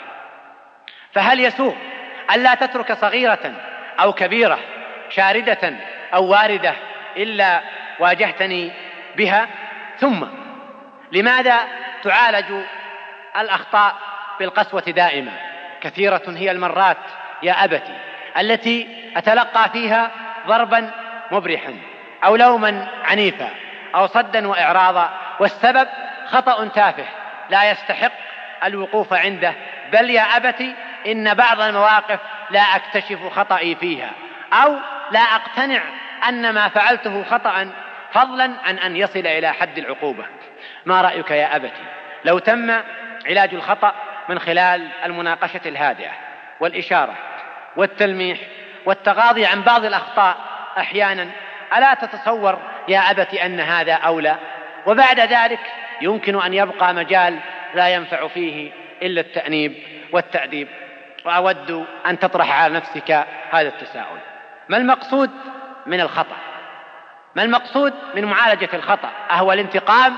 فهل يسوغ ألا تترك صغيرة أو كبيرة، شاردة أو واردة، إلا واجهتني بها؟ ثم لماذا تعالج الأخطاء بالقسوة دائما؟ كثيرة هي المرات يا أبتي التي أتلقى فيها ضربا مبرحا أو لوما عنيفا أو صدا وإعراضا، والسبب خطأ تافه لا يستحق الوقوف عنده. بل يا أبتي إن بعض المواقف لا أكتشف خطئي فيها، أو لا أقتنع أن ما فعلته خطأ، فضلا عن أن يصل إلى حد العقوبة. ما رأيك يا أبتي لو تم علاج الخطأ من خلال المناقشة الهادئة والإشارة والتلميح والتغاضي عن بعض الأخطاء أحيانا؟ ألا تتصور يا أبتي أن هذا أولى؟ وبعد ذلك يمكن أن يبقى مجال لا ينفع فيه إلا التأنيب والتأديب. وأود أن تطرح على نفسك هذا التساؤل: ما المقصود من الخطأ؟ ما المقصود من معالجة الخطأ؟ أهو الانتقام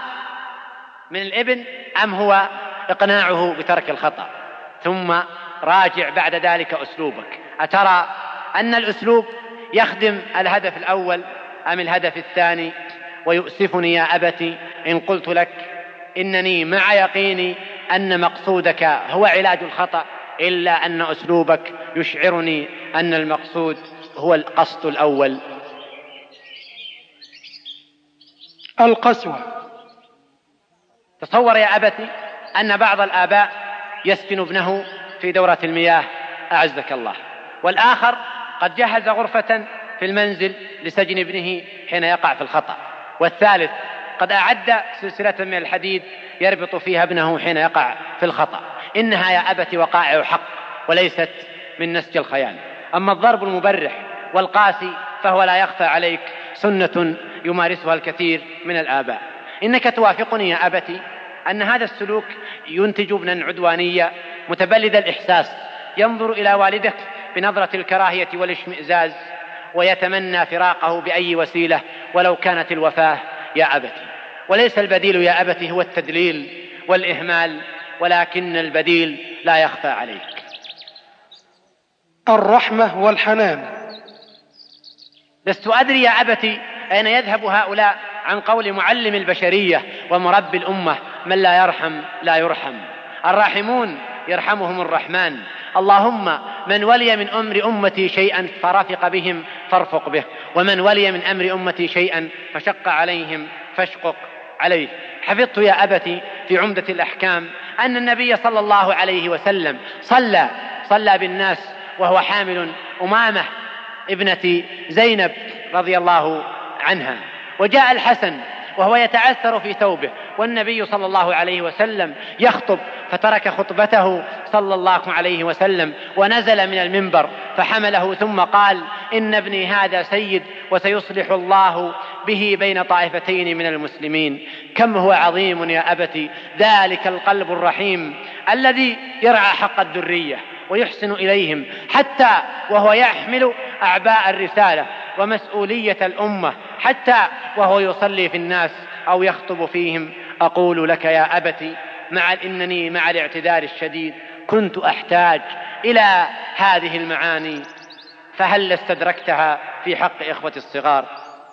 من الابن أم هو إقناعه بترك الخطأ؟ ثم راجع بعد ذلك أسلوبك. أترى أن الأسلوب يخدم الهدف الأول أم الهدف الثاني؟ ويؤسفني يا أبتي إن قلت لك إنني مع يقيني أن مقصودك هو علاج الخطأ، إلا أن أسلوبك يشعرني أن المقصود هو القصد الأول. القسوة. تصور يا أبتي أن بعض الآباء يسكن ابنه في دورة المياه أعزك الله، والآخر قد جهز غرفة في المنزل لسجن ابنه حين يقع في الخطأ، والثالث قد أعد سلسلة من الحديد يربط فيها ابنه حين يقع في الخطأ. إنها يا أبت وقائع حق وليست من نسج الخيال. أما الضرب المبرح والقاسي فهو لا يخفى عليك سنة يمارسها الكثير من الآباء. إنك توافقني يا أبتي أن هذا السلوك ينتج ابنا عدوانيا متبلد الإحساس، ينظر إلى والدك بنظرة الكراهية والاشمئزاز، ويتمنى فراقه بأي وسيلة ولو كانت الوفاة يا أبتي. وليس البديل يا أبتي هو التدليل والإهمال، ولكن البديل لا يخفى عليك. الرحمة والحنان. لست أدري يا أبتي أين يذهب هؤلاء عن قول معلم البشرية ومربي الأمة: من لا يرحم لا يرحم. الراحمون يرحمهم الرحمن. اللهم من ولي من أمر أمتي شيئا فرفق بهم فارفق به، ومن ولي من أمر أمتي شيئا فشق عليهم فاشقق عليه. حفظت يا أبتي في عمدة الأحكام أن النبي صلى الله عليه وسلم صلى صلى بالناس وهو حامل أمامة ابنة زينب رضي الله عنها، وجاء الحسن وهو يتعثر في ثوبه والنبي صلى الله عليه وسلم يخطب، فترك خطبته صلى الله عليه وسلم ونزل من المنبر فحمله ثم قال: إن ابني هذا سيد وسيصلح الله به بين طائفتين من المسلمين. كم هو عظيم يا أبت ذلك القلب الرحيم الذي يرعى حق الذرية ويحسن إليهم حتى وهو يحمل أعباء الرسالة ومسؤولية الأمة، حتى وهو يصلي في الناس أو يخطب فيهم. أقول لك يا أبت مع إنني مع الاعتذار الشديد كنت أحتاج إلى هذه المعاني، فهل استدركتها في حق إخوتي الصغار؟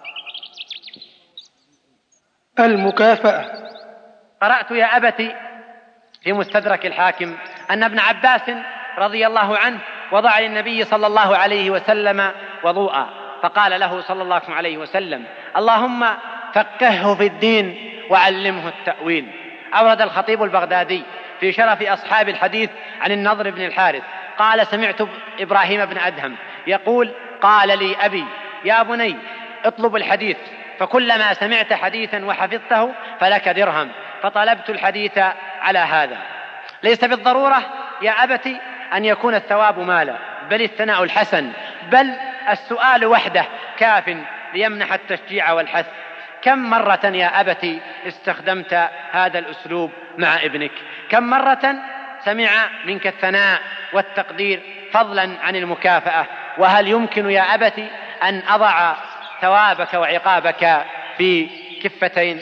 المكافأة. قرأت يا أبت في مستدرك الحاكم أن ابن عباس رضي الله عنه وضع للنبي صلى الله عليه وسلم وضوءا، فقال له صلى الله عليه وسلم: اللهم فقهه في الدين وعلمه التأويل. أورد الخطيب البغدادي في شرف أصحاب الحديث عن النضر بن الحارث قال: سمعت إبراهيم بن أدهم يقول: قال لي أبي: يا بني اطلب الحديث، فكلما سمعت حديثا وحفظته فلك درهم، فطلبت الحديث على هذا. ليس بالضرورة يا أبت أن يكون الثواب مالا، بل الثناء الحسن، بل السؤال وحده كاف ليمنح التشجيع والحث. كم مرة يا أبت استخدمت هذا الأسلوب مع ابنك؟ كم مرة سمع منك الثناء والتقدير فضلا عن المكافأة؟ وهل يمكن يا أبت أن أضع ثوابك وعقابك في كفتين؟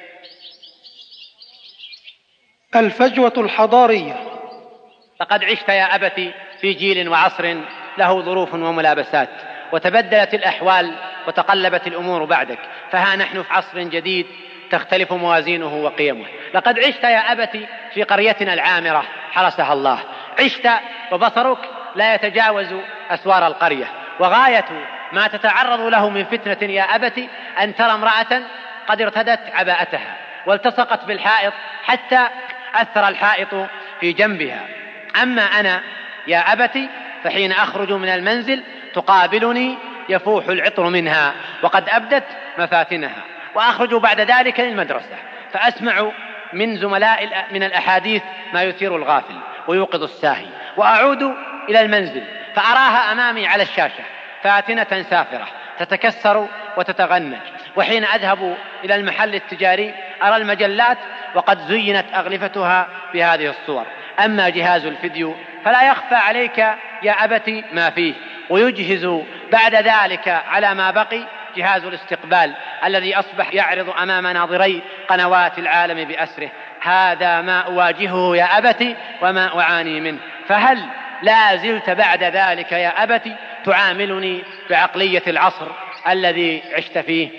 الفجوة الحضارية. لقد عشت يا أبت في جيل وعصر له ظروف وملابسات، وتبدلت الأحوال وتقلبت الأمور بعدك، فها نحن في عصر جديد تختلف موازينه وقيمه. لقد عشت يا أبت في قريتنا العامرة حرسها الله، عشت وبصرك لا يتجاوز أسوار القرية، وغاية ما تتعرض له من فتنة يا أبت أن ترى امرأة قد ارتدت عباءتها والتصقت بالحائط حتى أثر الحائط في جنبها. أما أنا يا أبت فحين أخرج من المنزل تقابلني يفوح العطر منها وقد أبدت مفاتنها، وأخرج بعد ذلك للمدرسة فأسمع من زملاء من الأحاديث ما يثير الغافل ويوقظ الساهي، وأعود إلى المنزل فأراها أمامي على الشاشة فاتنة سافرة تتكسر وتتغنج، وحين أذهب إلى المحل التجاري أرى المجلات وقد زينت أغلفتها بهذه الصور. أما جهاز الفيديو فلا يخفى عليك يا أبت ما فيه، ويجهز بعد ذلك على ما بقي جهاز الاستقبال الذي أصبح يعرض أمام ناظري قنوات العالم بأسره. هذا ما أواجهه يا أبت وما أعاني منه، فهل لا زلت بعد ذلك يا أبت تعاملني بعقلية العصر الذي عشت فيه؟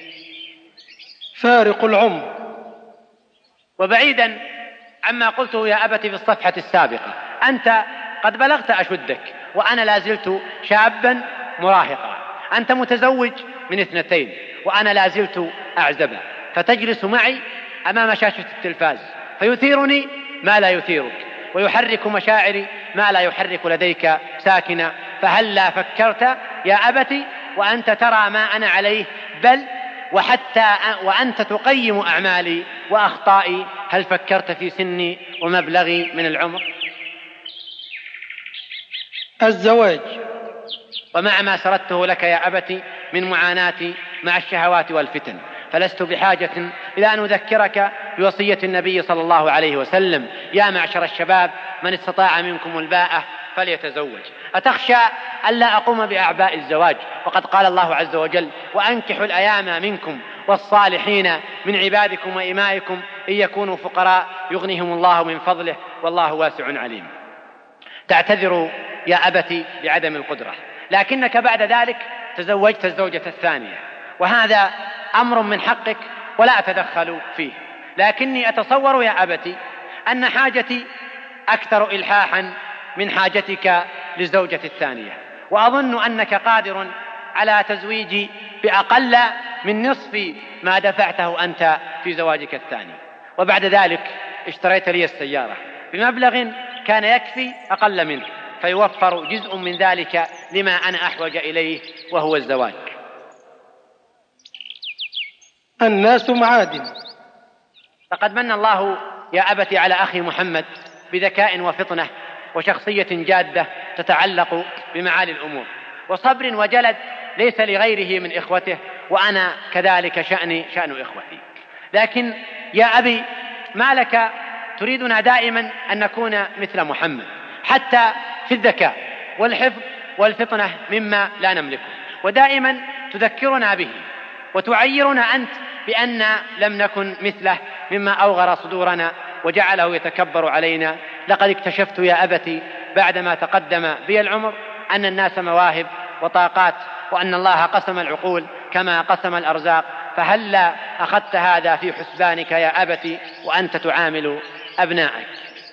فارق العمر. وبعيدا عما قلته يا أبت في الصفحة السابقة، أنت قد بلغت أشدك وأنا لا زلت شابا مراهقا، أنت متزوج من اثنتين وأنا لا زلت أعزبا، فتجلس معي أمام شاشة التلفاز فيثيرني ما لا يثيرك ويحرك مشاعري ما لا يحرك لديك ساكنة. فهل لا فكرت يا أبت وأنت ترى ما أنا عليه، بل وحتى وأنت تقيم أعمالي وأخطائي، هل فكرت في سني ومبلغي من العمر؟ الزواج. ومع ما سردته لك يا أبت من معاناتي مع الشهوات والفتن، فلست بحاجة إلى أن أذكرك بوصية النبي صلى الله عليه وسلم: يا معشر الشباب من استطاع منكم الباءة فليتزوج. أتخشى ألا أقوم بأعباء الزواج؟ وقد قال الله عز وجل: وأنكحوا الأيام منكم والصالحين من عبادكم وإمائكم إن يكونوا فقراء يغنيهم الله من فضله والله واسع عليم. تعتذر يا أبت بعدم القدرة، لكنك بعد ذلك تزوجت الزوجة الثانية، وهذا أمر من حقك ولا أتدخل فيه، لكني أتصور يا أبت أن حاجتي أكثر إلحاحا من حاجتك للزوجة الثانية، وأظن أنك قادر على تزويجي بأقل من نصف ما دفعته أنت في زواجك الثاني. وبعد ذلك اشتريت لي السيارة بمبلغ كان يكفي أقل منه، فيوفر جزء من ذلك لما أنا أحوج إليه وهو الزواج. الناس معادن. لقد من الله يا أبت على أخي محمد بذكاء وفطنة وشخصية جادة تتعلق بمعالي الأمور، وصبر وجلد ليس لغيره من إخوته، وأنا كذلك شأني شأن إخوتي. لكن يا أبي، ما لك تريدنا دائما أن نكون مثل محمد حتى في الذكاء والحفظ والفطنة مما لا نملكه، ودائما تذكرنا به وتعيرنا أنت بأن لم نكن مثله مما أوغر صدورنا وجعله يتكبر علينا. لقد اكتشفت يا أبتي بعدما تقدم بي العمر أن الناس مواهب وطاقات، وأن الله قسم العقول كما قسم الأرزاق، فهلا أخذت هذا في حسبانك يا أبتي وأنت تعامل أبنائك.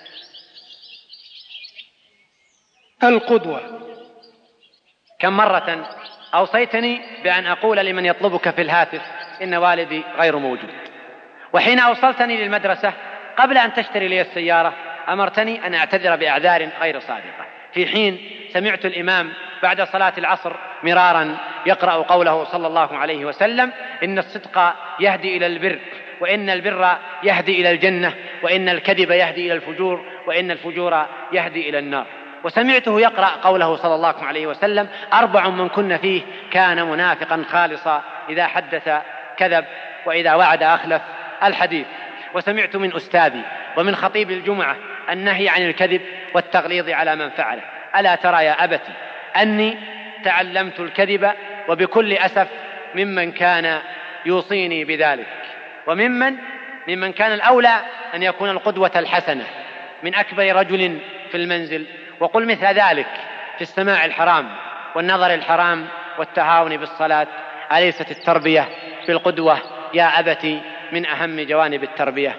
القدوة. كم مرة أوصيتني بأن أقول لمن يطلبك في الهاتف إن والدي غير موجود، وحين أوصلتني للمدرسة قبل أن تشتري لي السيارة أمرتني أن أعتذر بأعذار غير صادقة، في حين سمعت الإمام بعد صلاة العصر مرارا يقرأ قوله صلى الله عليه وسلم: إن الصدق يهدي إلى البر، وإن البر يهدي إلى الجنة، وإن الكذب يهدي إلى الفجور، وإن الفجور يهدي إلى النار. وسمعته يقرأ قوله صلى الله عليه وسلم: أربع من كن فيه كان منافقا خالصا، إذا حدث كذب، وإذا وعد أخلف الحديث. وسمعت من أستاذي ومن خطيب الجمعة النهي عن الكذب والتغليظ على من فعله. ألا ترى يا أبتي أني تعلمت الكذب، وبكل أسف ممن كان يوصيني بذلك، وممن ممن كان الأولى أن يكون القدوة الحسنة من أكبر رجل في المنزل. وقل مثل ذلك في السماع الحرام والنظر الحرام والتهاون بالصلاة. أليست التربية بالقدوة يا أبتي من أهم جوانب التربية؟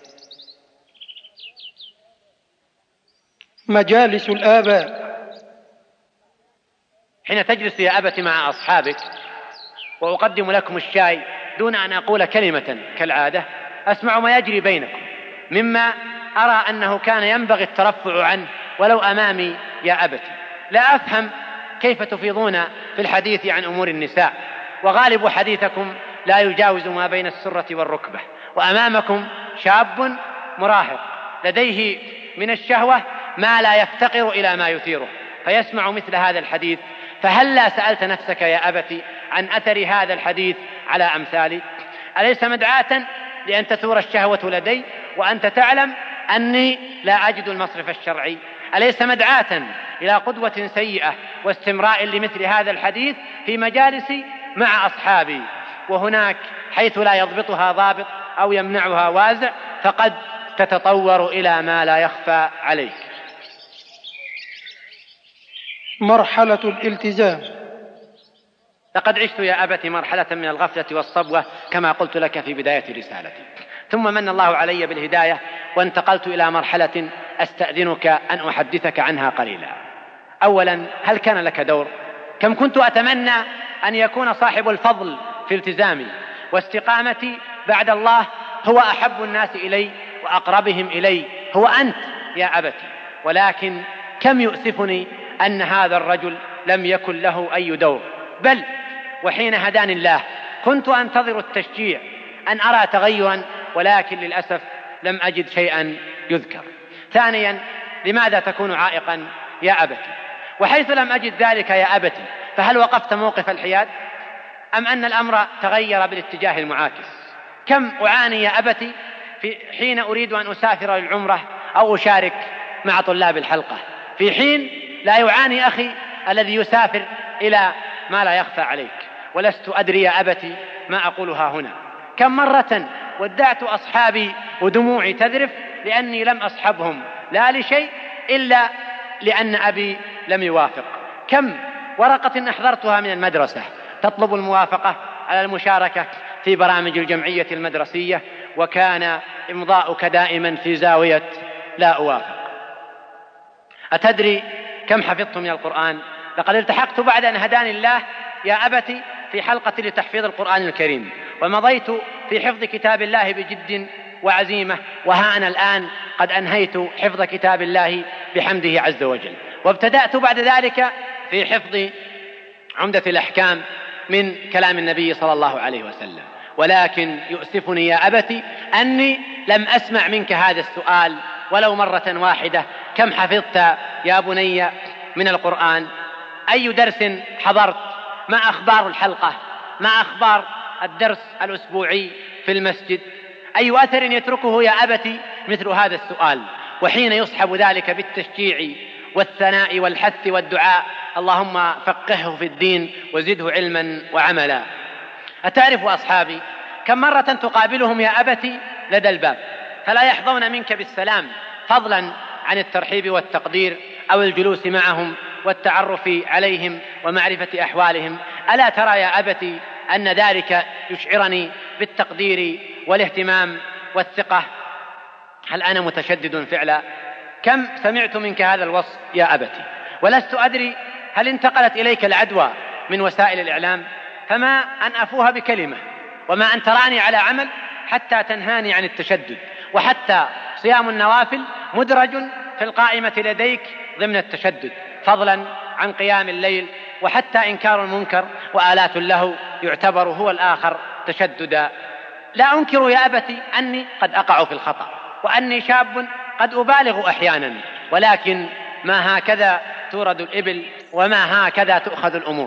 مجالس الآباء. حين تجلس يا أبت مع أصحابك وأقدم لكم الشاي دون أن أقول كلمة كالعادة، أسمع ما يجري بينكم مما أرى أنه كان ينبغي الترفع عنه ولو أمامي يا أبت. لا أفهم كيف تفيضون في الحديث عن أمور النساء، وغالب حديثكم لا يجاوز ما بين السرة والركبة، وأمامكم شاب مراهق لديه من الشهوة ما لا يفتقر إلى ما يثيره، فيسمع مثل هذا الحديث. فهلا سألت نفسك يا أبتي عن أثر هذا الحديث على أمثالي؟ أليس مدعاة لأن تثور الشهوة لدي وأنت تعلم أني لا أجد المصرف الشرعي؟ أليس مدعاة إلى قدوة سيئة واستمراء لمثل هذا الحديث في مجالسي مع أصحابي، وهناك حيث لا يضبطها ضابط أو يمنعها وازع فقد تتطور إلى ما لا يخفى عليك؟ مرحلة الالتزام. لقد عشت يا أبت مرحلة من الغفلة والصبوة كما قلت لك في بداية رسالتي، ثم من الله علي بالهداية وانتقلت إلى مرحلة أستأذنك أن أحدثك عنها قليلا. أولا، هل كان لك دور؟ كم كنت أتمنى أن يكون صاحب الفضل في التزامي واستقامتي بعد الله هو أحب الناس إلي وأقربهم إلي، هو أنت يا أبتي، ولكن كم يؤسفني أن هذا الرجل لم يكن له أي دور. بل وحين هداني الله كنت أنتظر التشجيع أن أرى تغيرا، ولكن للأسف لم أجد شيئا يذكر. ثانيا، لماذا تكون عائقا يا أبتي؟ وحيث لم أجد ذلك يا أبتي فهل وقفت موقف الحياد أم أن الأمر تغير بالاتجاه المعاكس؟ كم أعاني يا أبتي في حين أريد أن أسافر للعمرة أو أشارك مع طلاب الحلقة، في حين لا يعاني أخي الذي يسافر إلى ما لا يخفى عليك. ولست أدري يا أبتي ما أقولها هنا. كم مرة ودعت أصحابي ودموعي تذرف لأني لم أصحبهم لا لشيء إلا لأن أبي لم يوافق. كم ورقة أحضرتها من المدرسة تطلب الموافقة على المشاركة في برامج الجمعية المدرسية، وكان إمضاؤك دائما في زاوية لا أوافق. أتدري كم حفظت من القرآن؟ لقد التحقت بعد أن هداني الله يا أبتي في حلقة لتحفيظ القرآن الكريم، ومضيت في حفظ كتاب الله بجد وعزيمة، وها أنا الآن قد أنهيت حفظ كتاب الله بحمده عز وجل، وابتدأت بعد ذلك في حفظ عمدة الأحكام من كلام النبي صلى الله عليه وسلم. ولكن يؤسفني يا أبتي أني لم أسمع منك هذا السؤال ولو مرة واحدة: كم حفظت يا بني من القرآن؟ أي درس حضرت؟ ما أخبار الحلقة؟ ما أخبار الدرس الأسبوعي في المسجد؟ أي أثر يتركه يا أبتي مثل هذا السؤال، وحين يصحب ذلك بالتشجيع والثناء والحث والدعاء: اللهم فقهه في الدين وزده علما وعملا. أتعرف أصحابي كم مرة تقابلهم يا أبتي لدى الباب فلا يحظون منك بالسلام، فضلا عن الترحيب والتقدير أو الجلوس معهم والتعرف عليهم ومعرفة أحوالهم؟ ألا ترى يا أبتي أن ذلك يشعرني بالتقدير والاهتمام والثقة؟ هل أنا متشدد فعلا؟ كم سمعت منك هذا الوصف يا أبتي، ولست أدري هل انتقلت إليك العدوى من وسائل الإعلام، فما أن أفوها بكلمة وما أن تراني على عمل حتى تنهاني عن التشدد، وحتى صيام النوافل مدرج في القائمة لديك ضمن التشدد، فضلا عن قيام الليل، وحتى إنكار المنكر وآلات له يعتبر هو الآخر تشددا. لا أنكر يا أبتي أني قد أقع في الخطأ، وأني شاب قد أبالغ أحيانا، ولكن ما هكذا تورد الإبل وما هكذا تؤخذ الأمور.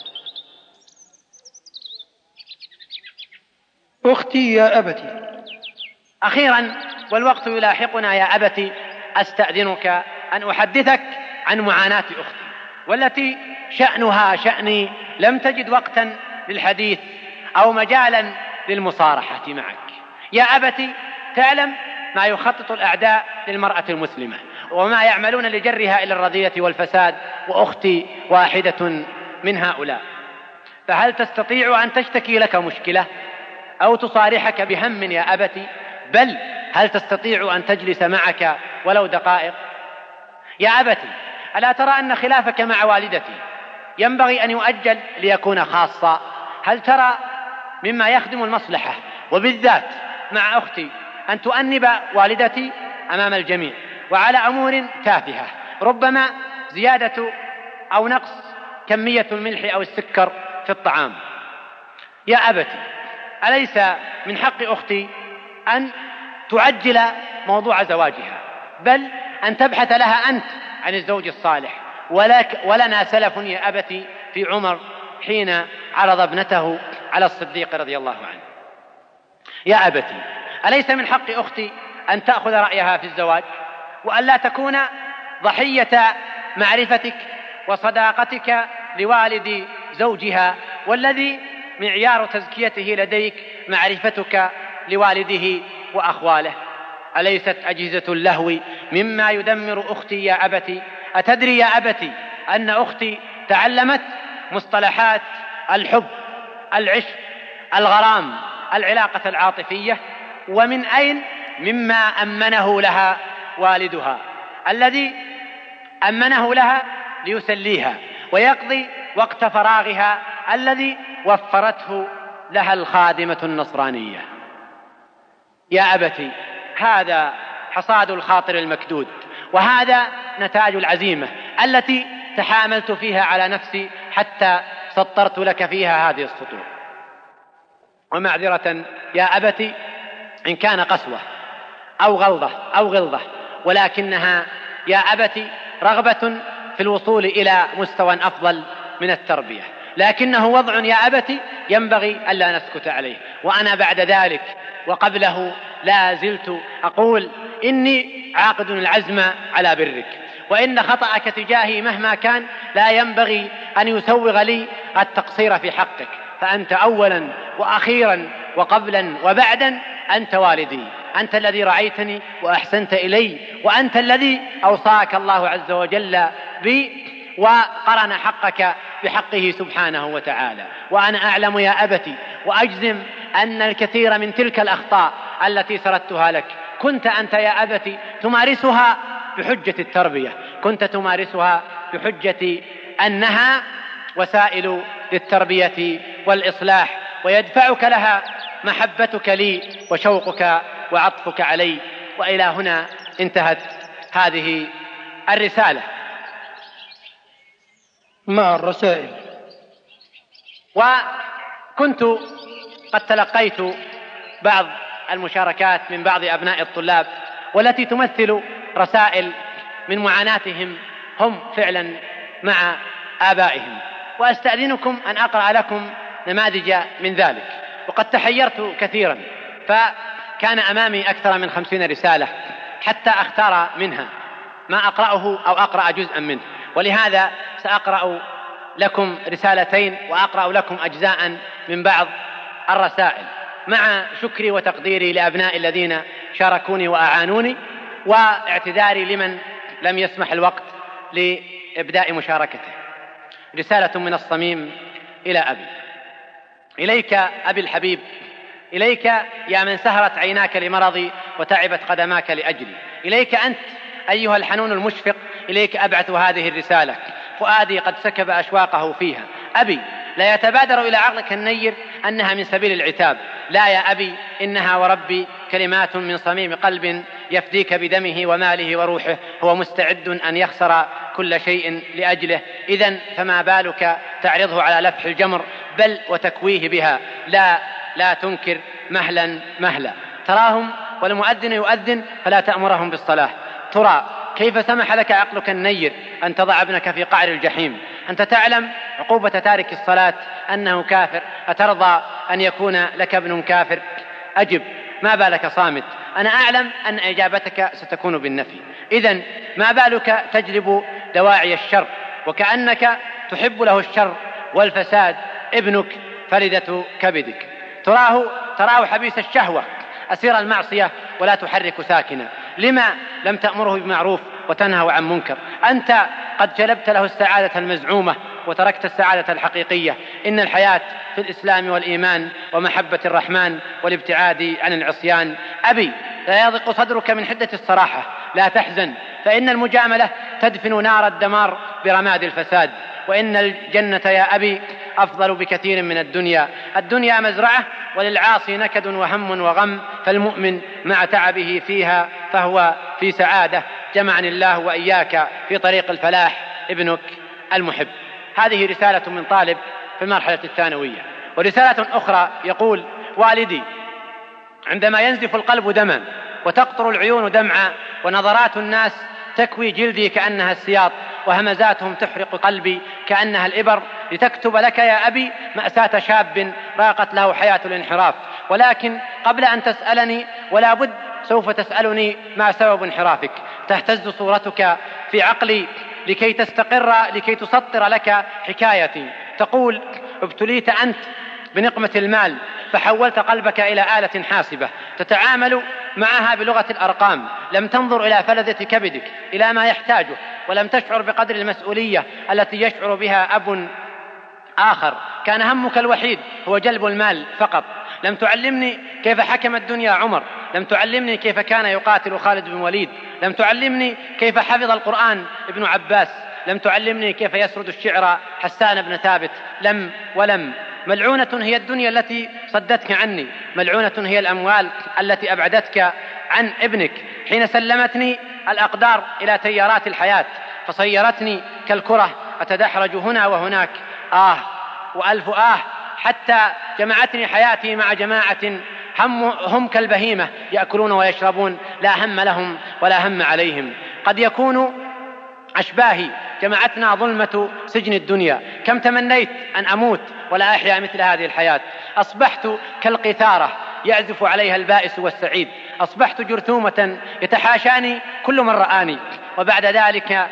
أختي يا أبتي. أخيرا والوقت يلاحقنا يا أبتي، أستأذنك أن أحدثك عن معاناة أختي، والتي شأنها شأني، لم تجد وقتا للحديث أو مجالا للمصارحة معك. يا أبتي، تعلم ما يخطط الأعداء للمرأة المسلمة وما يعملون لجرها إلى الرذيلة والفساد، وأختي واحدة من هؤلاء. فهل تستطيع أن تشتكي لك مشكلة أو تصارحك بهم يا أبتي؟ بل هل تستطيع أن تجلس معك ولو دقائق؟ يا أبتي، ألا ترى أن خلافك مع والدتي ينبغي أن يؤجل ليكون خاصا؟ هل ترى مما يخدم المصلحة، وبالذات مع أختي، أن تؤنب والدتي أمام الجميع وعلى أمور تافهة، ربما زيادة أو نقص كمية الملح أو السكر في الطعام؟ يا أبتي، أليس من حق أختي أن تعجل موضوع زواجها، بل أن تبحث لها أنت عن الزوج الصالح؟ ولك ولنا سلف يا أبتي في عمر حين عرض ابنته على الصديق رضي الله عنه. يا أبتي، أليس من حق أختي أن تأخذ رأيها في الزواج، وأن لا تكون ضحية معرفتك وصداقتك لوالد زوجها، والذي معيار تزكيته لديك معرفتك لوالده وأخواله؟ أليست أجهزة اللهو مما يدمر أختي يا أبتي؟ أتدري يا أبتي أن أختي تعلمت مصطلحات الحب، العشق، الغرام، العلاقة العاطفية؟ ومن أين؟ مما أمنه لها والدها، الذي أمنه لها ليسليها ويقضي وقت فراغها، الذي وفرته لها الخادمة النصرانية. يا أبتي، هذا حصاد الخاطر المكدود، وهذا نتاج العزيمة التي تحاملت فيها على نفسي حتى سطرت لك فيها هذه السطور. ومعذرة يا أبتي إن كان قسوة أو غلظة أو غلظة، ولكنها يا أبتي رغبة في الوصول إلى مستوى أفضل من التربية، لكنه وضع يا أبتي ينبغي ألا نسكت عليه. وأنا بعد ذلك وقبله لا زلت أقول إني عاقد العزم على برك، وإن خطأك تجاهي مهما كان لا ينبغي أن يسوغ لي التقصير في حقك، فأنت أولا وأخيرا وقبلا وبعدا أنت والدي، أنت الذي رعيتني وأحسنت إلي، وأنت الذي أوصاك الله عز وجل بي وقرن حقك بحقه سبحانه وتعالى. وأنا أعلم يا أبتي وأجزم أن الكثير من تلك الأخطاء التي سردتها لك كنت أنت يا أبتي تمارسها بحجة التربية، كنت تمارسها بحجة أنها وسائل للتربية والإصلاح، ويدفعك لها محبتك لي وشوقك وعطفك علي. وإلى هنا انتهت هذه الرسالة. مع الرسائل. وكنت قد تلقيت بعض المشاركات من بعض أبناء الطلاب والتي تمثل رسائل من معاناتهم هم فعلا مع آبائهم، وأستأذنكم أن أقرأ لكم نماذج من ذلك. وقد تحيرت كثيرا، فكان أمامي أكثر من خمسين رسالة حتى أختار منها ما أقرأه أو أقرأ جزءا منه، ولهذا سأقرأ لكم رسالتين وأقرأ لكم أجزاء من بعض الرسائل، مع شكري وتقديري لأبناء الذين شاركوني وأعانوني، واعتذاري لمن لم يسمح الوقت لإبداء مشاركته. رسالة من الصميم إلى أبي. إليك أبي الحبيب، إليك يا من سهرت عيناك لمرضي وتعبت قدماك لأجلي، إليك أنت أيها الحنون المشفق، إليك أبعث هذه الرسالة، فؤادي قد سكب أشواقه فيها. أبي، لا يتبادر إلى عقلك النير أنها من سبيل العتاب، لا يا أبي، إنها وربي كلمات من صميم قلب يفديك بدمه وماله وروحه، هو مستعد أن يخسر كل شيء لأجله. إذن فما بالك تعرضه على لفح الجمر بل وتكويه بها. لا لا تنكر مهلا مهلا. تراهم والمؤذن يؤذن فلا تأمرهم بالصلاة. ترى كيف سمح لك عقلك النير أن تضع ابنك في قعر الجحيم؟ أنت تعلم عقوبة تارك الصلاة أنه كافر، أترضى أن يكون لك ابن كافر؟ أجب، ما بالك صامت؟ أنا أعلم أن إجابتك ستكون بالنفي. إذن ما بالك تجلب دواعي الشر وكأنك تحب له الشر والفساد؟ ابنك فردة كبدك، تراه تراه حبيس الشهوة أسير المعصية ولا تحرك ساكنا. لما لم تأمره بمعروف وتنهى عن منكر؟ أنت قد جلبت له السعادة المزعومة وتركت السعادة الحقيقية. إن الحياة في الإسلام والإيمان ومحبة الرحمن والابتعاد عن العصيان. أبي، لا يضيق صدرك من حدة الصراحة، لا تحزن، فإن المجاملة تدفن نار الدمار برماد الفساد، وإن الجنة يا أبي أفضل بكثير من الدنيا. الدنيا مزرعة وللعاصي نكد وهم وغم، فالمؤمن مع تعبه فيها فهو في سعادة. جمعني الله وإياك في طريق الفلاح، ابنك المحب. هذه رسالة من طالب في المرحلة الثانوية. ورسالة أخرى يقول: والدي، عندما ينزف القلب دما وتقطر العيون دمعا ونظرات الناس تكوي جلدي كأنها السياط وهمزاتهم تحرق قلبي كأنها الإبر، لتكتب لك يا أبي مأساة شاب راقت له حياة الانحراف. ولكن قبل أن تسألني ولا بد سوف تسألني ما سبب انحرافك. تهتز صورتك في عقلي لكي تستقر، لكي تسطر لك حكايتي. تقول: ابتليت أنت بنقمة المال فحولت قلبك إلى آلة حاسبة تتعامل معها بلغة الأرقام. لم تنظر إلى فلذة كبدك، إلى ما يحتاجه، ولم تشعر بقدر المسؤولية التي يشعر بها أب آخر. كان همك الوحيد هو جلب المال فقط. لم تعلمني كيف حكم الدنيا عمر، لم تعلمني كيف كان يقاتل خالد بن وليد، لم تعلمني كيف حفظ القرآن ابن عباس، لم تعلمني كيف يسرد الشعر حسان بن ثابت. لم ولم. ملعونة هي الدنيا التي صدتك عني، ملعونة هي الأموال التي أبعدتك عن ابنك. حين سلمتني الأقدار إلى تيارات الحياة فصيرتني كالكرة أتدحرج هنا وهناك. آه وألف آه، حتى جمعتني حياتي مع جماعة هم, هم كالبهيمة يأكلون ويشربون، لا هم لهم ولا هم عليهم. قد يكون أشباهي جمعتنا ظلمة سجن الدنيا. كم تمنيت أن أموت ولا أحيا مثل هذه الحياة. أصبحت كالقيثارة يعزف عليها البائس والسعيد. أصبحت جرثومة يتحاشاني كل من رآني. وبعد ذلك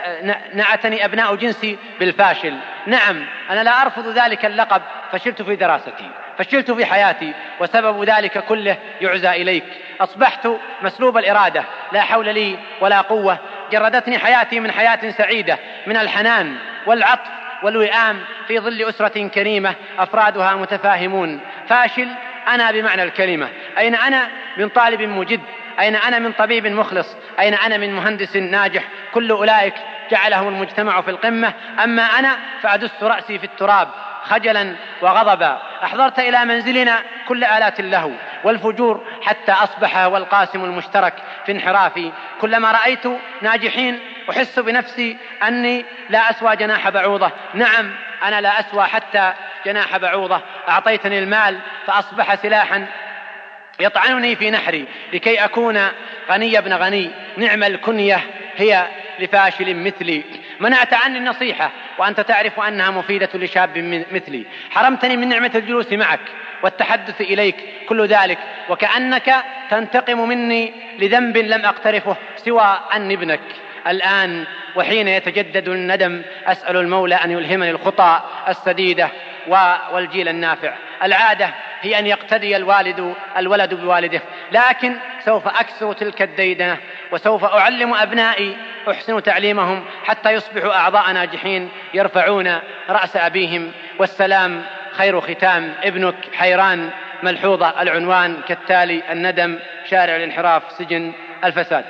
نعتني أبناء جنسي بالفاشل. نعم، أنا لا أرفض ذلك اللقب. فشلت في دراستي، فشلت في حياتي، وسبب ذلك كله يعزى إليك. أصبحت مسلوب الإرادة، لا حول لي ولا قوة. جردتني حياتي من حياة سعيدة، من الحنان والعطف والوئام في ظل أسرة كريمة أفرادها متفاهمون. فاشل أنا بمعنى الكلمة. أين أنا من طالب مجد؟ أين أنا من طبيب مخلص؟ أين أنا من مهندس ناجح؟ كل أولئك جعلهم المجتمع في القمة، أما أنا فأدس رأسي في التراب خجلا وغضبا. أحضرت إلى منزلنا كل آلات اللهو والفجور حتى أصبح هو القاسم المشترك في انحرافي. كلما رأيت ناجحين أحس بنفسي أني لا أسوى جناح بعوضة. نعم أنا لا أسوى حتى جناح بعوضة. أعطيتني المال فأصبح سلاحا يطعنني في نحري لكي أكون غني ابن غني. نعم الكنية هي لفاشل مثلي. منعت عني النصيحة وأنت تعرف أنها مفيدة لشاب مثلي. حرمتني من نعمة الجلوس معك والتحدث إليك، كل ذلك وكأنك تنتقم مني لذنب لم أقترفه سوى أن ابنك. الآن وحين يتجدد الندم أسأل المولى أن يلهمني الخطى السديدة والجيل النافع. العادة هي أن يقتدي الوالد الولد بوالده، لكن سوف أكسر تلك الديدنة وسوف أعلم أبنائي أحسن تعليمهم حتى يصبحوا أعضاء ناجحين يرفعون رأس أبيهم. والسلام خير ختام. ابنك حيران. ملحوظة العنوان كالتالي: الندم، شارع الانحراف، سجن الفساد.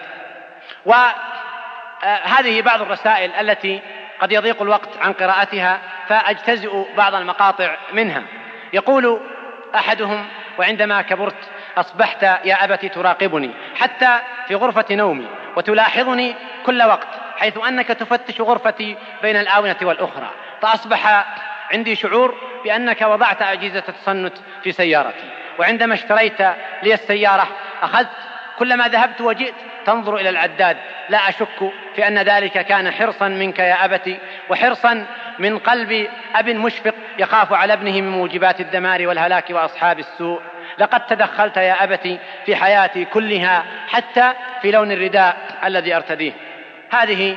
وهذه بعض الرسائل التي قد يضيق الوقت عن قراءتها فأجتزئ بعض المقاطع منها. يقول أحدهم: وعندما كبرت أصبحت يا أبتي تراقبني حتى في غرفة نومي وتلاحظني كل وقت، حيث أنك تفتش غرفتي بين الآونة والأخرى، فأصبح عندي شعور بأنك وضعت أجهزة التصنت في سيارتي. وعندما اشتريت لي السيارة أخذت كلما ذهبت وجئت تنظر إلى العداد. لا أشك في أن ذلك كان حرصا منك يا أبتي، وحرصا من قلب أب مشفق يخاف على ابنه من موجبات الدمار والهلاك وأصحاب السوء. لقد تدخلت يا أبتي في حياتي كلها حتى في لون الرداء الذي أرتديه. هذه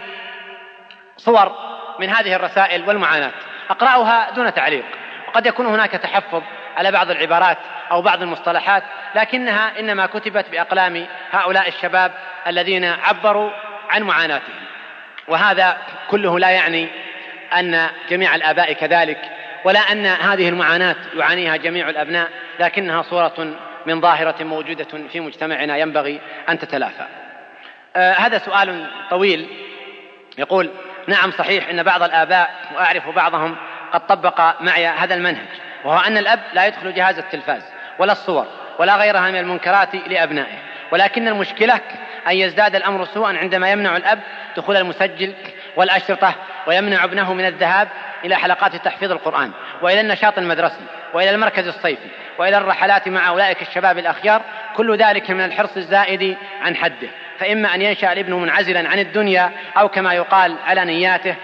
صور من هذه الرسائل والمعاناة أقرأها دون تعليق، وقد يكون هناك تحفظ على بعض العبارات أو بعض المصطلحات، لكنها إنما كتبت بأقلام هؤلاء الشباب الذين عبروا عن معاناتهم. وهذا كله لا يعني أن جميع الآباء كذلك، ولا أن هذه المعاناة يعانيها جميع الأبناء، لكنها صورة من ظاهرة موجودة في مجتمعنا ينبغي أن تتلافى. آه هذا سؤال طويل. يقول: نعم صحيح إن بعض الآباء وأعرف بعضهم قد طبق معي هذا المنهج، وهو أن الأب لا يدخل جهاز التلفاز ولا الصور ولا غيرها من المنكرات لأبنائه، ولكن المشكلة أن يزداد الأمر سوءا عندما يمنع الأب دخول المسجل والأشرطة، ويمنع ابنه من الذهاب إلى حلقات تحفيظ القرآن وإلى النشاط المدرسي وإلى المركز الصيفي وإلى الرحلات مع أولئك الشباب الأخيار. كل ذلك من الحرص الزائد عن حده، فإما أن ينشأ الابن منعزلا عن الدنيا أو كما يقال على نياته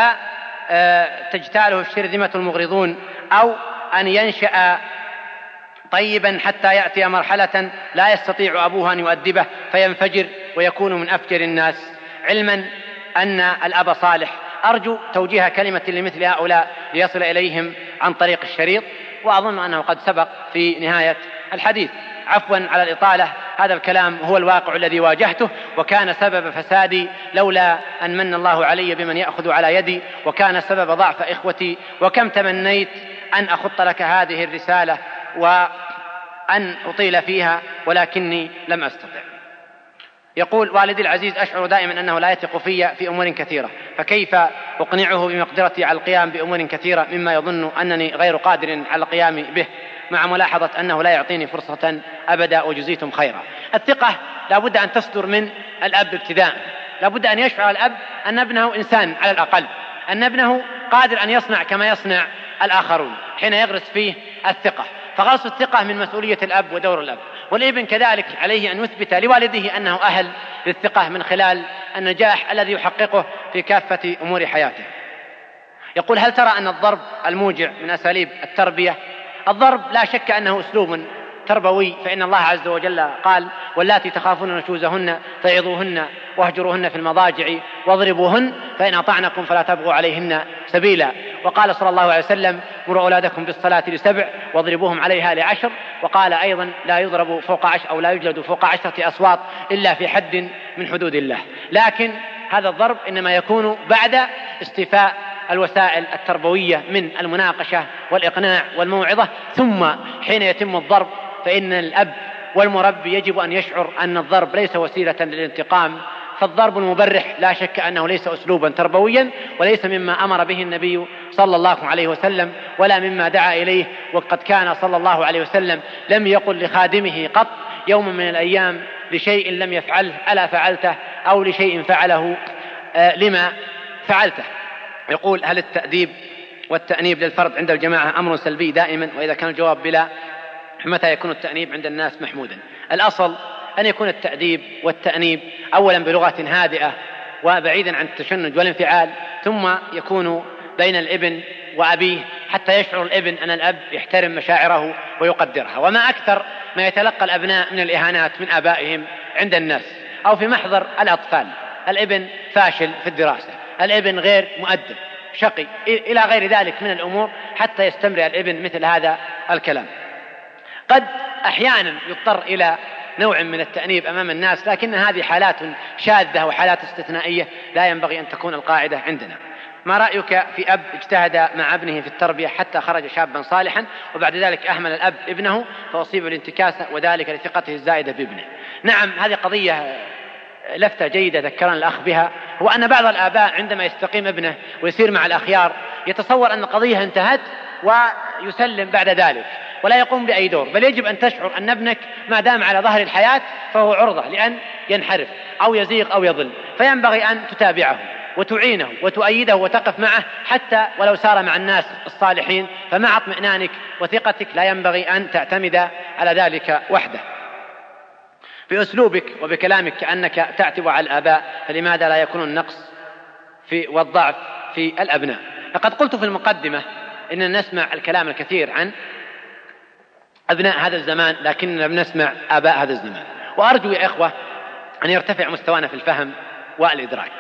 فتجتاله الشرذمة المغرضون، أو أن ينشأ طيبا حتى يأتي مرحلة لا يستطيع أبوه أن يؤدبه فينفجر ويكون من أفجر الناس. علما أن الأب صالح. أرجو توجيه كلمة لمثل هؤلاء ليصل إليهم عن طريق الشريط، وأظن أنه قد سبق في نهاية الحديث. عفوا على الإطالة، هذا الكلام هو الواقع الذي واجهته وكان سبب فسادي، لولا أن من الله علي بمن يأخذ على يدي، وكان سبب ضعف إخوتي. وكم تمنيت أن أخط لك هذه الرسالة وأن أطيل فيها ولكني لم أستطع. يقول: والدي العزيز أشعر دائما أنه لا يثق في في أمور كثيرة، فكيف أقنعه بمقدرتي على القيام بأمور كثيرة مما يظن أنني غير قادر على القيام به، مع ملاحظة أنه لا يعطيني فرصة أبدا وجزيتم خيرا. الثقة لابد أن تصدر من الأب ابتداء. لابد أن يشعر الأب أن ابنه إنسان على الأقل، أن ابنه قادر أن يصنع كما يصنع الآخرون حين يغرس فيه الثقة. فغرس الثقة من مسؤولية الأب ودور الأب. والابن كذلك عليه أن يثبت لوالده أنه أهل للثقة من خلال النجاح الذي يحققه في كافة أمور حياته. يقول: هل ترى أن الضرب الموجع من أساليب التربية؟ الضرب لا شك أنه أسلوب تربوي، فإن الله عز وجل قال: واللاتي تخافون نشوزهن فعظوهن واهجروهن في المضاجع واضربوهن فإن أطعنكم فلا تبغوا عليهن سبيلا. وقال صلى الله عليه وسلم: مروا أولادكم بالصلاة لسبع واضربوهم عليها لعشر. وقال أيضا: لا يضرب فوق عشر أو لا يجلد فوق عشرة أصوات إلا في حد من حدود الله. لكن هذا الضرب إنما يكون بعد استيفاء الوسائل التربوية من المناقشة والإقناع والموعظة. ثم حين يتم الضرب فإن الأب والمربي يجب أن يشعر أن الضرب ليس وسيلة للانتقام، فالضرب المبرح لا شك أنه ليس أسلوبا تربويا، وليس مما أمر به النبي صلى الله عليه وسلم ولا مما دعا إليه. وقد كان صلى الله عليه وسلم لم يقل لخادمه قط يوم من الأيام لشيء لم يفعله ألا فعلته، أو لشيء فعله آه لما فعلته. يقول: هل التأديب والتأنيب للفرد عند الجماعة أمر سلبي دائما؟ وإذا كان الجواب بلا، متى يكون التأنيب عند الناس محمودا؟ الأصل أن يكون التأديب والتأنيب أولا بلغة هادئة وبعيدا عن التشنج والانفعال، ثم يكون بين الابن وأبيه حتى يشعر الابن أن الأب يحترم مشاعره ويقدرها. وما أكثر ما يتلقى الأبناء من الإهانات من آبائهم عند الناس أو في محضر الأطفال: الابن فاشل في الدراسة، الابن غير مؤدب، شقي، إلى غير ذلك من الأمور، حتى يستمر الابن مثل هذا الكلام. قد أحيانا يضطر إلى نوع من التأنيب أمام الناس، لكن هذه حالات شاذة وحالات استثنائية لا ينبغي أن تكون القاعدة عندنا. ما رأيك في أب اجتهد مع ابنه في التربية حتى خرج شابا صالحا، وبعد ذلك أهمل الأب ابنه فأصيب بالانتكاسة، وذلك لثقته الزائدة بابنه؟ نعم، هذه قضية لفتة جيدة ذكرنا الأخ بها، هو أن بعض الآباء عندما يستقيم ابنه ويسير مع الأخيار يتصور أن القضية انتهت ويسلم بعد ذلك ولا يقوم بأي دور، بل يجب أن تشعر أن ابنك ما دام على ظهر الحياة فهو عرضة لأن ينحرف أو يزيغ أو يضل، فينبغي أن تتابعه وتعينه وتؤيده وتقف معه، حتى ولو سار مع الناس الصالحين، فمع اطمئنانك وثقتك لا ينبغي أن تعتمد على ذلك وحده. في أسلوبك وبكلامك كأنك تعتب على الآباء، فلماذا لا يكون النقص في والضعف في الأبناء؟ لقد قلت في المقدمة إننا نسمع الكلام الكثير عن أبناء هذا الزمان، لكننا لم نسمع آباء هذا الزمان، وأرجو يا إخوة أن يرتفع مستوانا في الفهم والإدراك.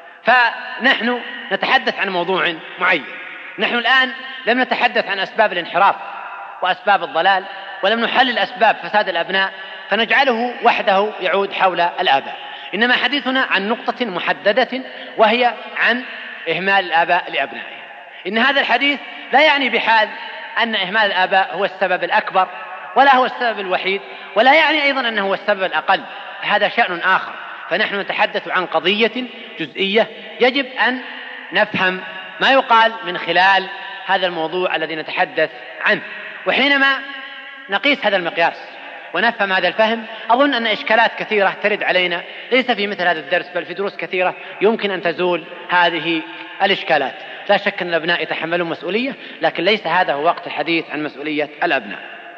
فنحن نتحدث عن موضوع معين. نحن الآن لم نتحدث عن أسباب الانحراف وأسباب الضلال، ولم نحلل أسباب فساد الأبناء فنجعله وحده يعود حول الآباء، إنما حديثنا عن نقطة محددة، وهي عن إهمال الآباء لأبنائهم. إن هذا الحديث لا يعني بحال أن إهمال الآباء هو السبب الأكبر ولا هو السبب الوحيد، ولا يعني أيضا أنه هو السبب الأقل، هذا شأن آخر. فنحن نتحدث عن قضية جزئية يجب أن نفهم ما يقال من خلال هذا الموضوع الذي نتحدث عنه. وحينما نقيس هذا المقياس ونفهم هذا الفهم، أظن أن إشكالات كثيرة ترد علينا ليس في مثل هذا الدرس بل في دروس كثيرة يمكن أن تزول هذه الإشكالات. لا شك أن الأبناء يتحملون مسؤولية، لكن ليس هذا هو وقت الحديث عن مسؤولية الأبناء.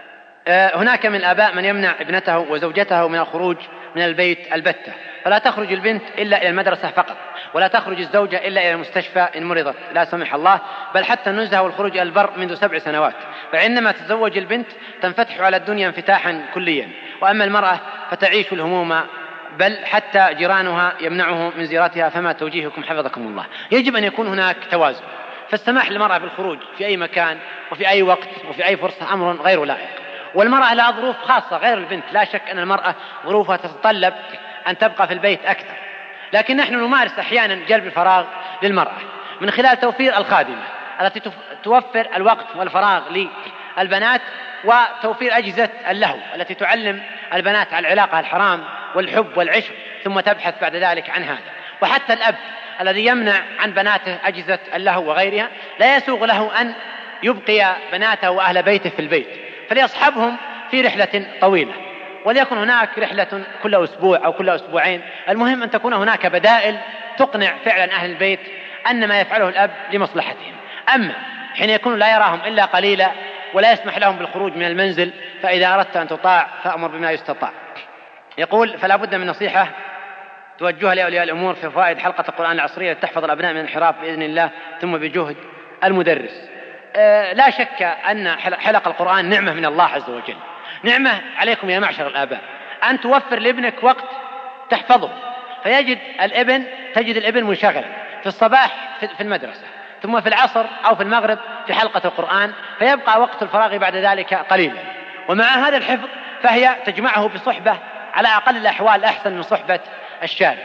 هناك من الآباء من يمنع ابنته وزوجته من الخروج من البيت البتة، فلا تخرج البنت إلا إلى المدرسة فقط، ولا تخرج الزوجة إلا إلى المستشفى إن مرضت لا سمح الله، بل حتى النزهة والخروج إلى البر منذ سبع سنوات. فعندما تتزوج البنت تنفتح على الدنيا انفتاحا كليا، وأما المرأة فتعيش الهموم، بل حتى جيرانها يمنعه من زيارتها. فما توجيهكم حفظكم الله؟ يجب أن يكون هناك توازن، فالسماح للمرأة بالخروج في أي مكان وفي أي وقت وفي أي فرصة أمر غير لائق، والمرأة لها ظروف خاصة غير البنت. لا شك أن المرأة ظروفها تتطلب أن تبقى في البيت أكثر، لكن نحن نمارس أحيانا جلب الفراغ للمرأة من خلال توفير الخادمة التي توفر الوقت والفراغ للبنات، وتوفير أجهزة اللهو التي تعلم البنات على العلاقة الحرام والحب والعشق، ثم تبحث بعد ذلك عن هذا. وحتى الأب الذي يمنع عن بناته أجهزة اللهو وغيرها لا يسوغ له أن يبقي بناته وأهل بيته في البيت، فليصحبهم في رحلة طويلة، وليكن هناك رحلة كل أسبوع أو كل أسبوعين. المهم أن تكون هناك بدائل تقنع فعلا أهل البيت أن ما يفعله الأب لمصلحتهم. أما حين يكون لا يراهم إلا قليلا ولا يسمح لهم بالخروج من المنزل، فإذا أردت أن تطاع فأمر بما يستطاع. يقول: فلا بد من نصيحة توجهها لأولياء الأمور في فوائد حلقة القرآن العصرية لتحفظ الأبناء من الانحراف بإذن الله، ثم بجهد المدرس. أه لا شك أن حلقة القرآن نعمة من الله عز وجل، نعمة عليكم يا معشر الآباء أن توفر لابنك وقت تحفظه. فيجد الابن تجد الابن منشغلا في الصباح في المدرسة، ثم في العصر أو في المغرب في حلقة القرآن، فيبقى وقت الفراغ بعد ذلك قليلا. ومع هذا الحفظ فهي تجمعه بصحبة على أقل الأحوال أحسن من صحبة الشارع،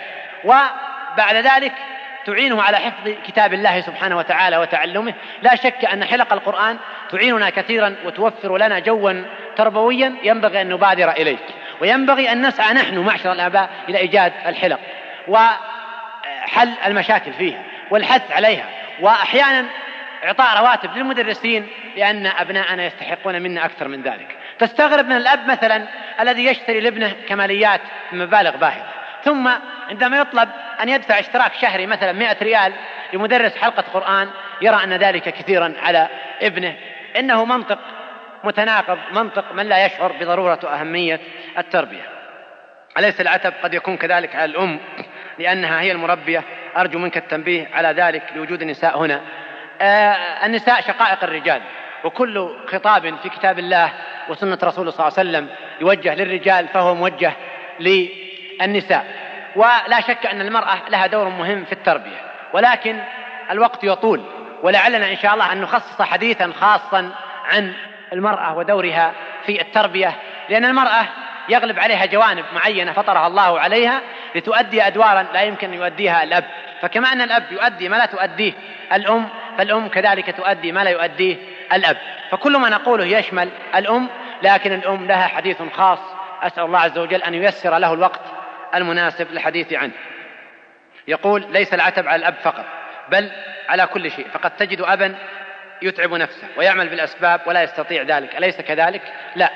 وبعد ذلك تعينه على حفظ كتاب الله سبحانه وتعالى وتعلمه. لا شك أن حلق القرآن تعيننا كثيرا وتوفر لنا جوا تربويا ينبغي أن نبادر إليه، وينبغي أن نسعى نحن معشر الآباء إلى إيجاد الحلق. وحل المشاكل فيها والحث عليها، وأحيانا إعطاء رواتب للمدرسين لأن أبناءنا يستحقون منا أكثر من ذلك. تستغرب من الأب مثلا الذي يشتري لابنه كماليات بمبالغ باهظة، ثم عندما يطلب أن يدفع اشتراك شهري مثلا مئة ريال لمدرس حلقة قرآن يرى أن ذلك كثيرا على ابنه. إنه منطق متناقض، منطق من لا يشعر بضرورة وأهمية التربية. أليس العتب قد يكون كذلك على الأم لأنها هي المربية؟ أرجو منك التنبيه على ذلك لوجود النساء هنا. آه النساء شقائق الرجال، وكل خطاب في كتاب الله وسنة رسوله صلى الله عليه وسلم يوجه للرجال فهو موجه للنساء. ولا شك أن المرأة لها دور مهم في التربية، ولكن الوقت يطول، ولعلنا إن شاء الله أن نخصص حديثا خاصا عن المرأة ودورها في التربية، لأن المرأة يغلب عليها جوانب معينة فطرها الله عليها لتؤدي أدوارا لا يمكن أن يؤديها الأب. فكما أن الأب يؤدي ما لا تؤديه الأم، فالأم كذلك تؤدي ما لا يؤديه الأب. فكل ما نقوله يشمل الأم، لكن الأم لها حديث خاص أسأل الله عز وجل أن ييسر له الوقت المناسب للحديث عنه. يقول: ليس العتب على الأب فقط بل على كل شيء، فقد تجد أبا يتعب نفسه ويعمل بالأسباب ولا يستطيع ذلك، أليس كذلك؟ لا.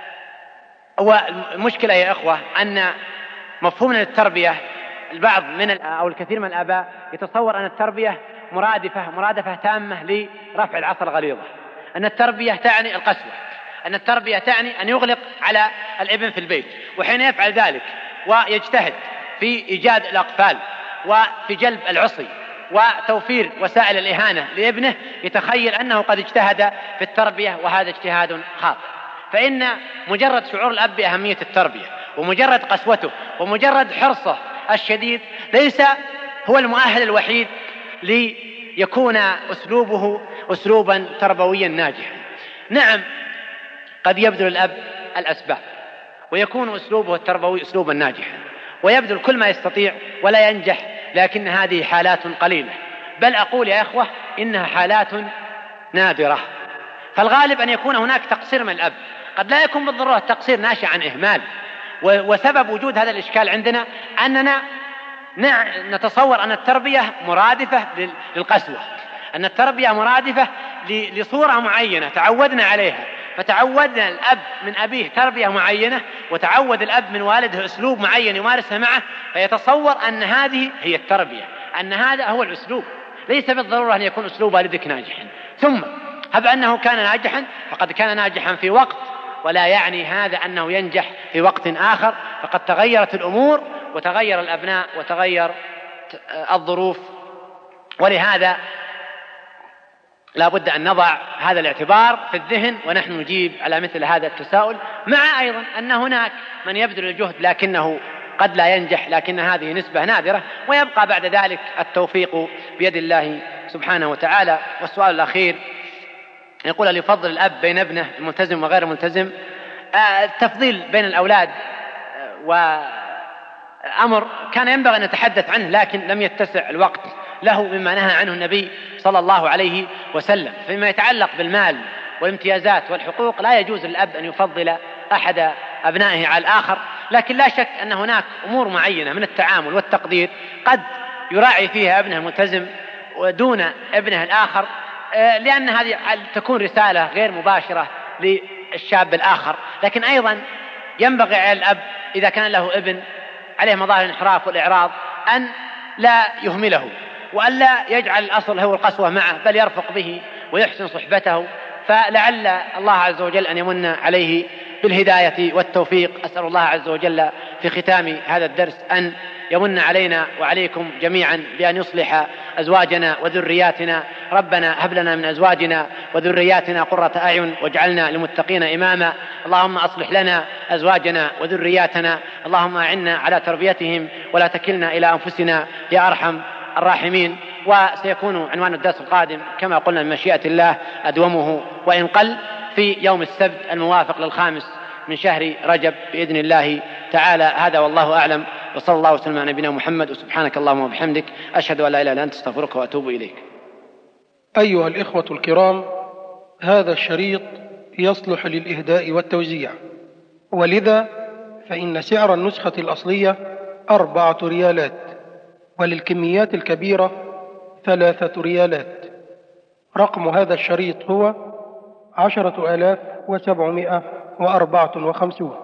والمشكلة يا إخوة أن مفهوم التربية البعض من أو الكثير من الآباء يتصور أن التربية مرادفة مرادفة تامة لرفع العصا الغليظة، أن التربية تعني القسوة، أن التربية تعني أن يغلق على الابن في البيت. وحين يفعل ذلك ويجتهد في إيجاد الأقفال وفي جلب العصي وتوفير وسائل الإهانة لابنه يتخيل أنه قد اجتهد في التربية، وهذا اجتهاد خاطئ. فإن مجرد شعور الأب بأهمية التربية ومجرد قسوته ومجرد حرصه الشديد ليس هو المؤهل الوحيد ليكون أسلوبه أسلوبا تربويا ناجحا. نعم، قد يبذل الأب الأسباب ويكون أسلوبه التربوي أسلوبا ناجحا ويبذل كل ما يستطيع ولا ينجح، لكن هذه حالات قليلة، بل أقول يا إخوة إنها حالات نادرة. فالغالب أن يكون هناك تقصير من الأب، قد لا يكون بالضرورة التقصير ناشئ عن إهمال. وسبب وجود هذا الإشكال عندنا أننا نتصور أن التربية مرادفة للقسوة، أن التربية مرادفة لصورة معينة تعودنا عليها، فتعودنا الأب من أبيه تربية معينة، وتعود الأب من والده أسلوب معين يمارسه معه، فيتصور أن هذه هي التربية، أن هذا هو الأسلوب. ليس بالضرورة أن يكون أسلوب والدك ناجحا، ثم هب أنه كان ناجحا فقد كان ناجحا في وقت، ولا يعني هذا أنه ينجح في وقت آخر. فقد تغيرت الأمور وتغير الأبناء وتغير الظروف، ولهذا لا بد أن نضع هذا الاعتبار في الذهن ونحن نجيب على مثل هذا التساؤل، مع أيضا أن هناك من يبذل الجهد لكنه قد لا ينجح، لكن هذه نسبة نادرة، ويبقى بعد ذلك التوفيق بيد الله سبحانه وتعالى. والسؤال الأخير يقول: هل يفضل الأب بين ابنه الملتزم وغير الملتزم؟ التفضيل بين الأولاد وأمر كان ينبغي أن نتحدث عنه، لكن لم يتسع الوقت له مما نهى عنه النبي صلى الله عليه وسلم. فيما يتعلق بالمال والامتيازات والحقوق لا يجوز للأب أن يفضل أحد أبنائه على الآخر، لكن لا شك أن هناك أمور معينة من التعامل والتقدير قد يراعي فيها ابنه الملتزم ودون ابنه الآخر، لأن هذه تكون رسالة غير مباشرة للشاب الآخر. لكن أيضا ينبغي على الأب إذا كان له ابن عليه مظاهر الانحراف والإعراض أن لا يهمله، وأن لا يجعل الأصل هو القسوة معه، بل يرفق به ويحسن صحبته، فلعل الله عز وجل أن يمن عليه بالهداية والتوفيق. أسأل الله عز وجل في ختام هذا الدرس أن يمن علينا وعليكم جميعا بأن يصلح أزواجنا وذرياتنا. ربنا هب لنا من أزواجنا وذرياتنا قرة أعين واجعلنا للمتقين إماما. اللهم أصلح لنا أزواجنا وذرياتنا، اللهم أعنا على تربيتهم ولا تكلنا إلى أنفسنا يا أرحم الراحمين. وسيكون عنوان الدرس القادم كما قلنا من مشيئة الله أدومه وإن قل في يوم السبت الموافق للخامس من شهر رجب بإذن الله تعالى. هذا والله أعلم، وصلى الله وسلم على نبينا محمد، وسبحانك اللهم وبحمدك أشهد أن لا إله إلا أنت أستغفرك وأتوب إليك. أيها الإخوة الكرام، هذا الشريط يصلح للإهداء والتوزيع، ولذا فإن سعر النسخة الأصلية أربعة ريالات، وللكميات الكبيرة ثلاثة ريالات. رقم هذا الشريط هو عشرة آلاف وسبعمائة وأربعة وخمسون.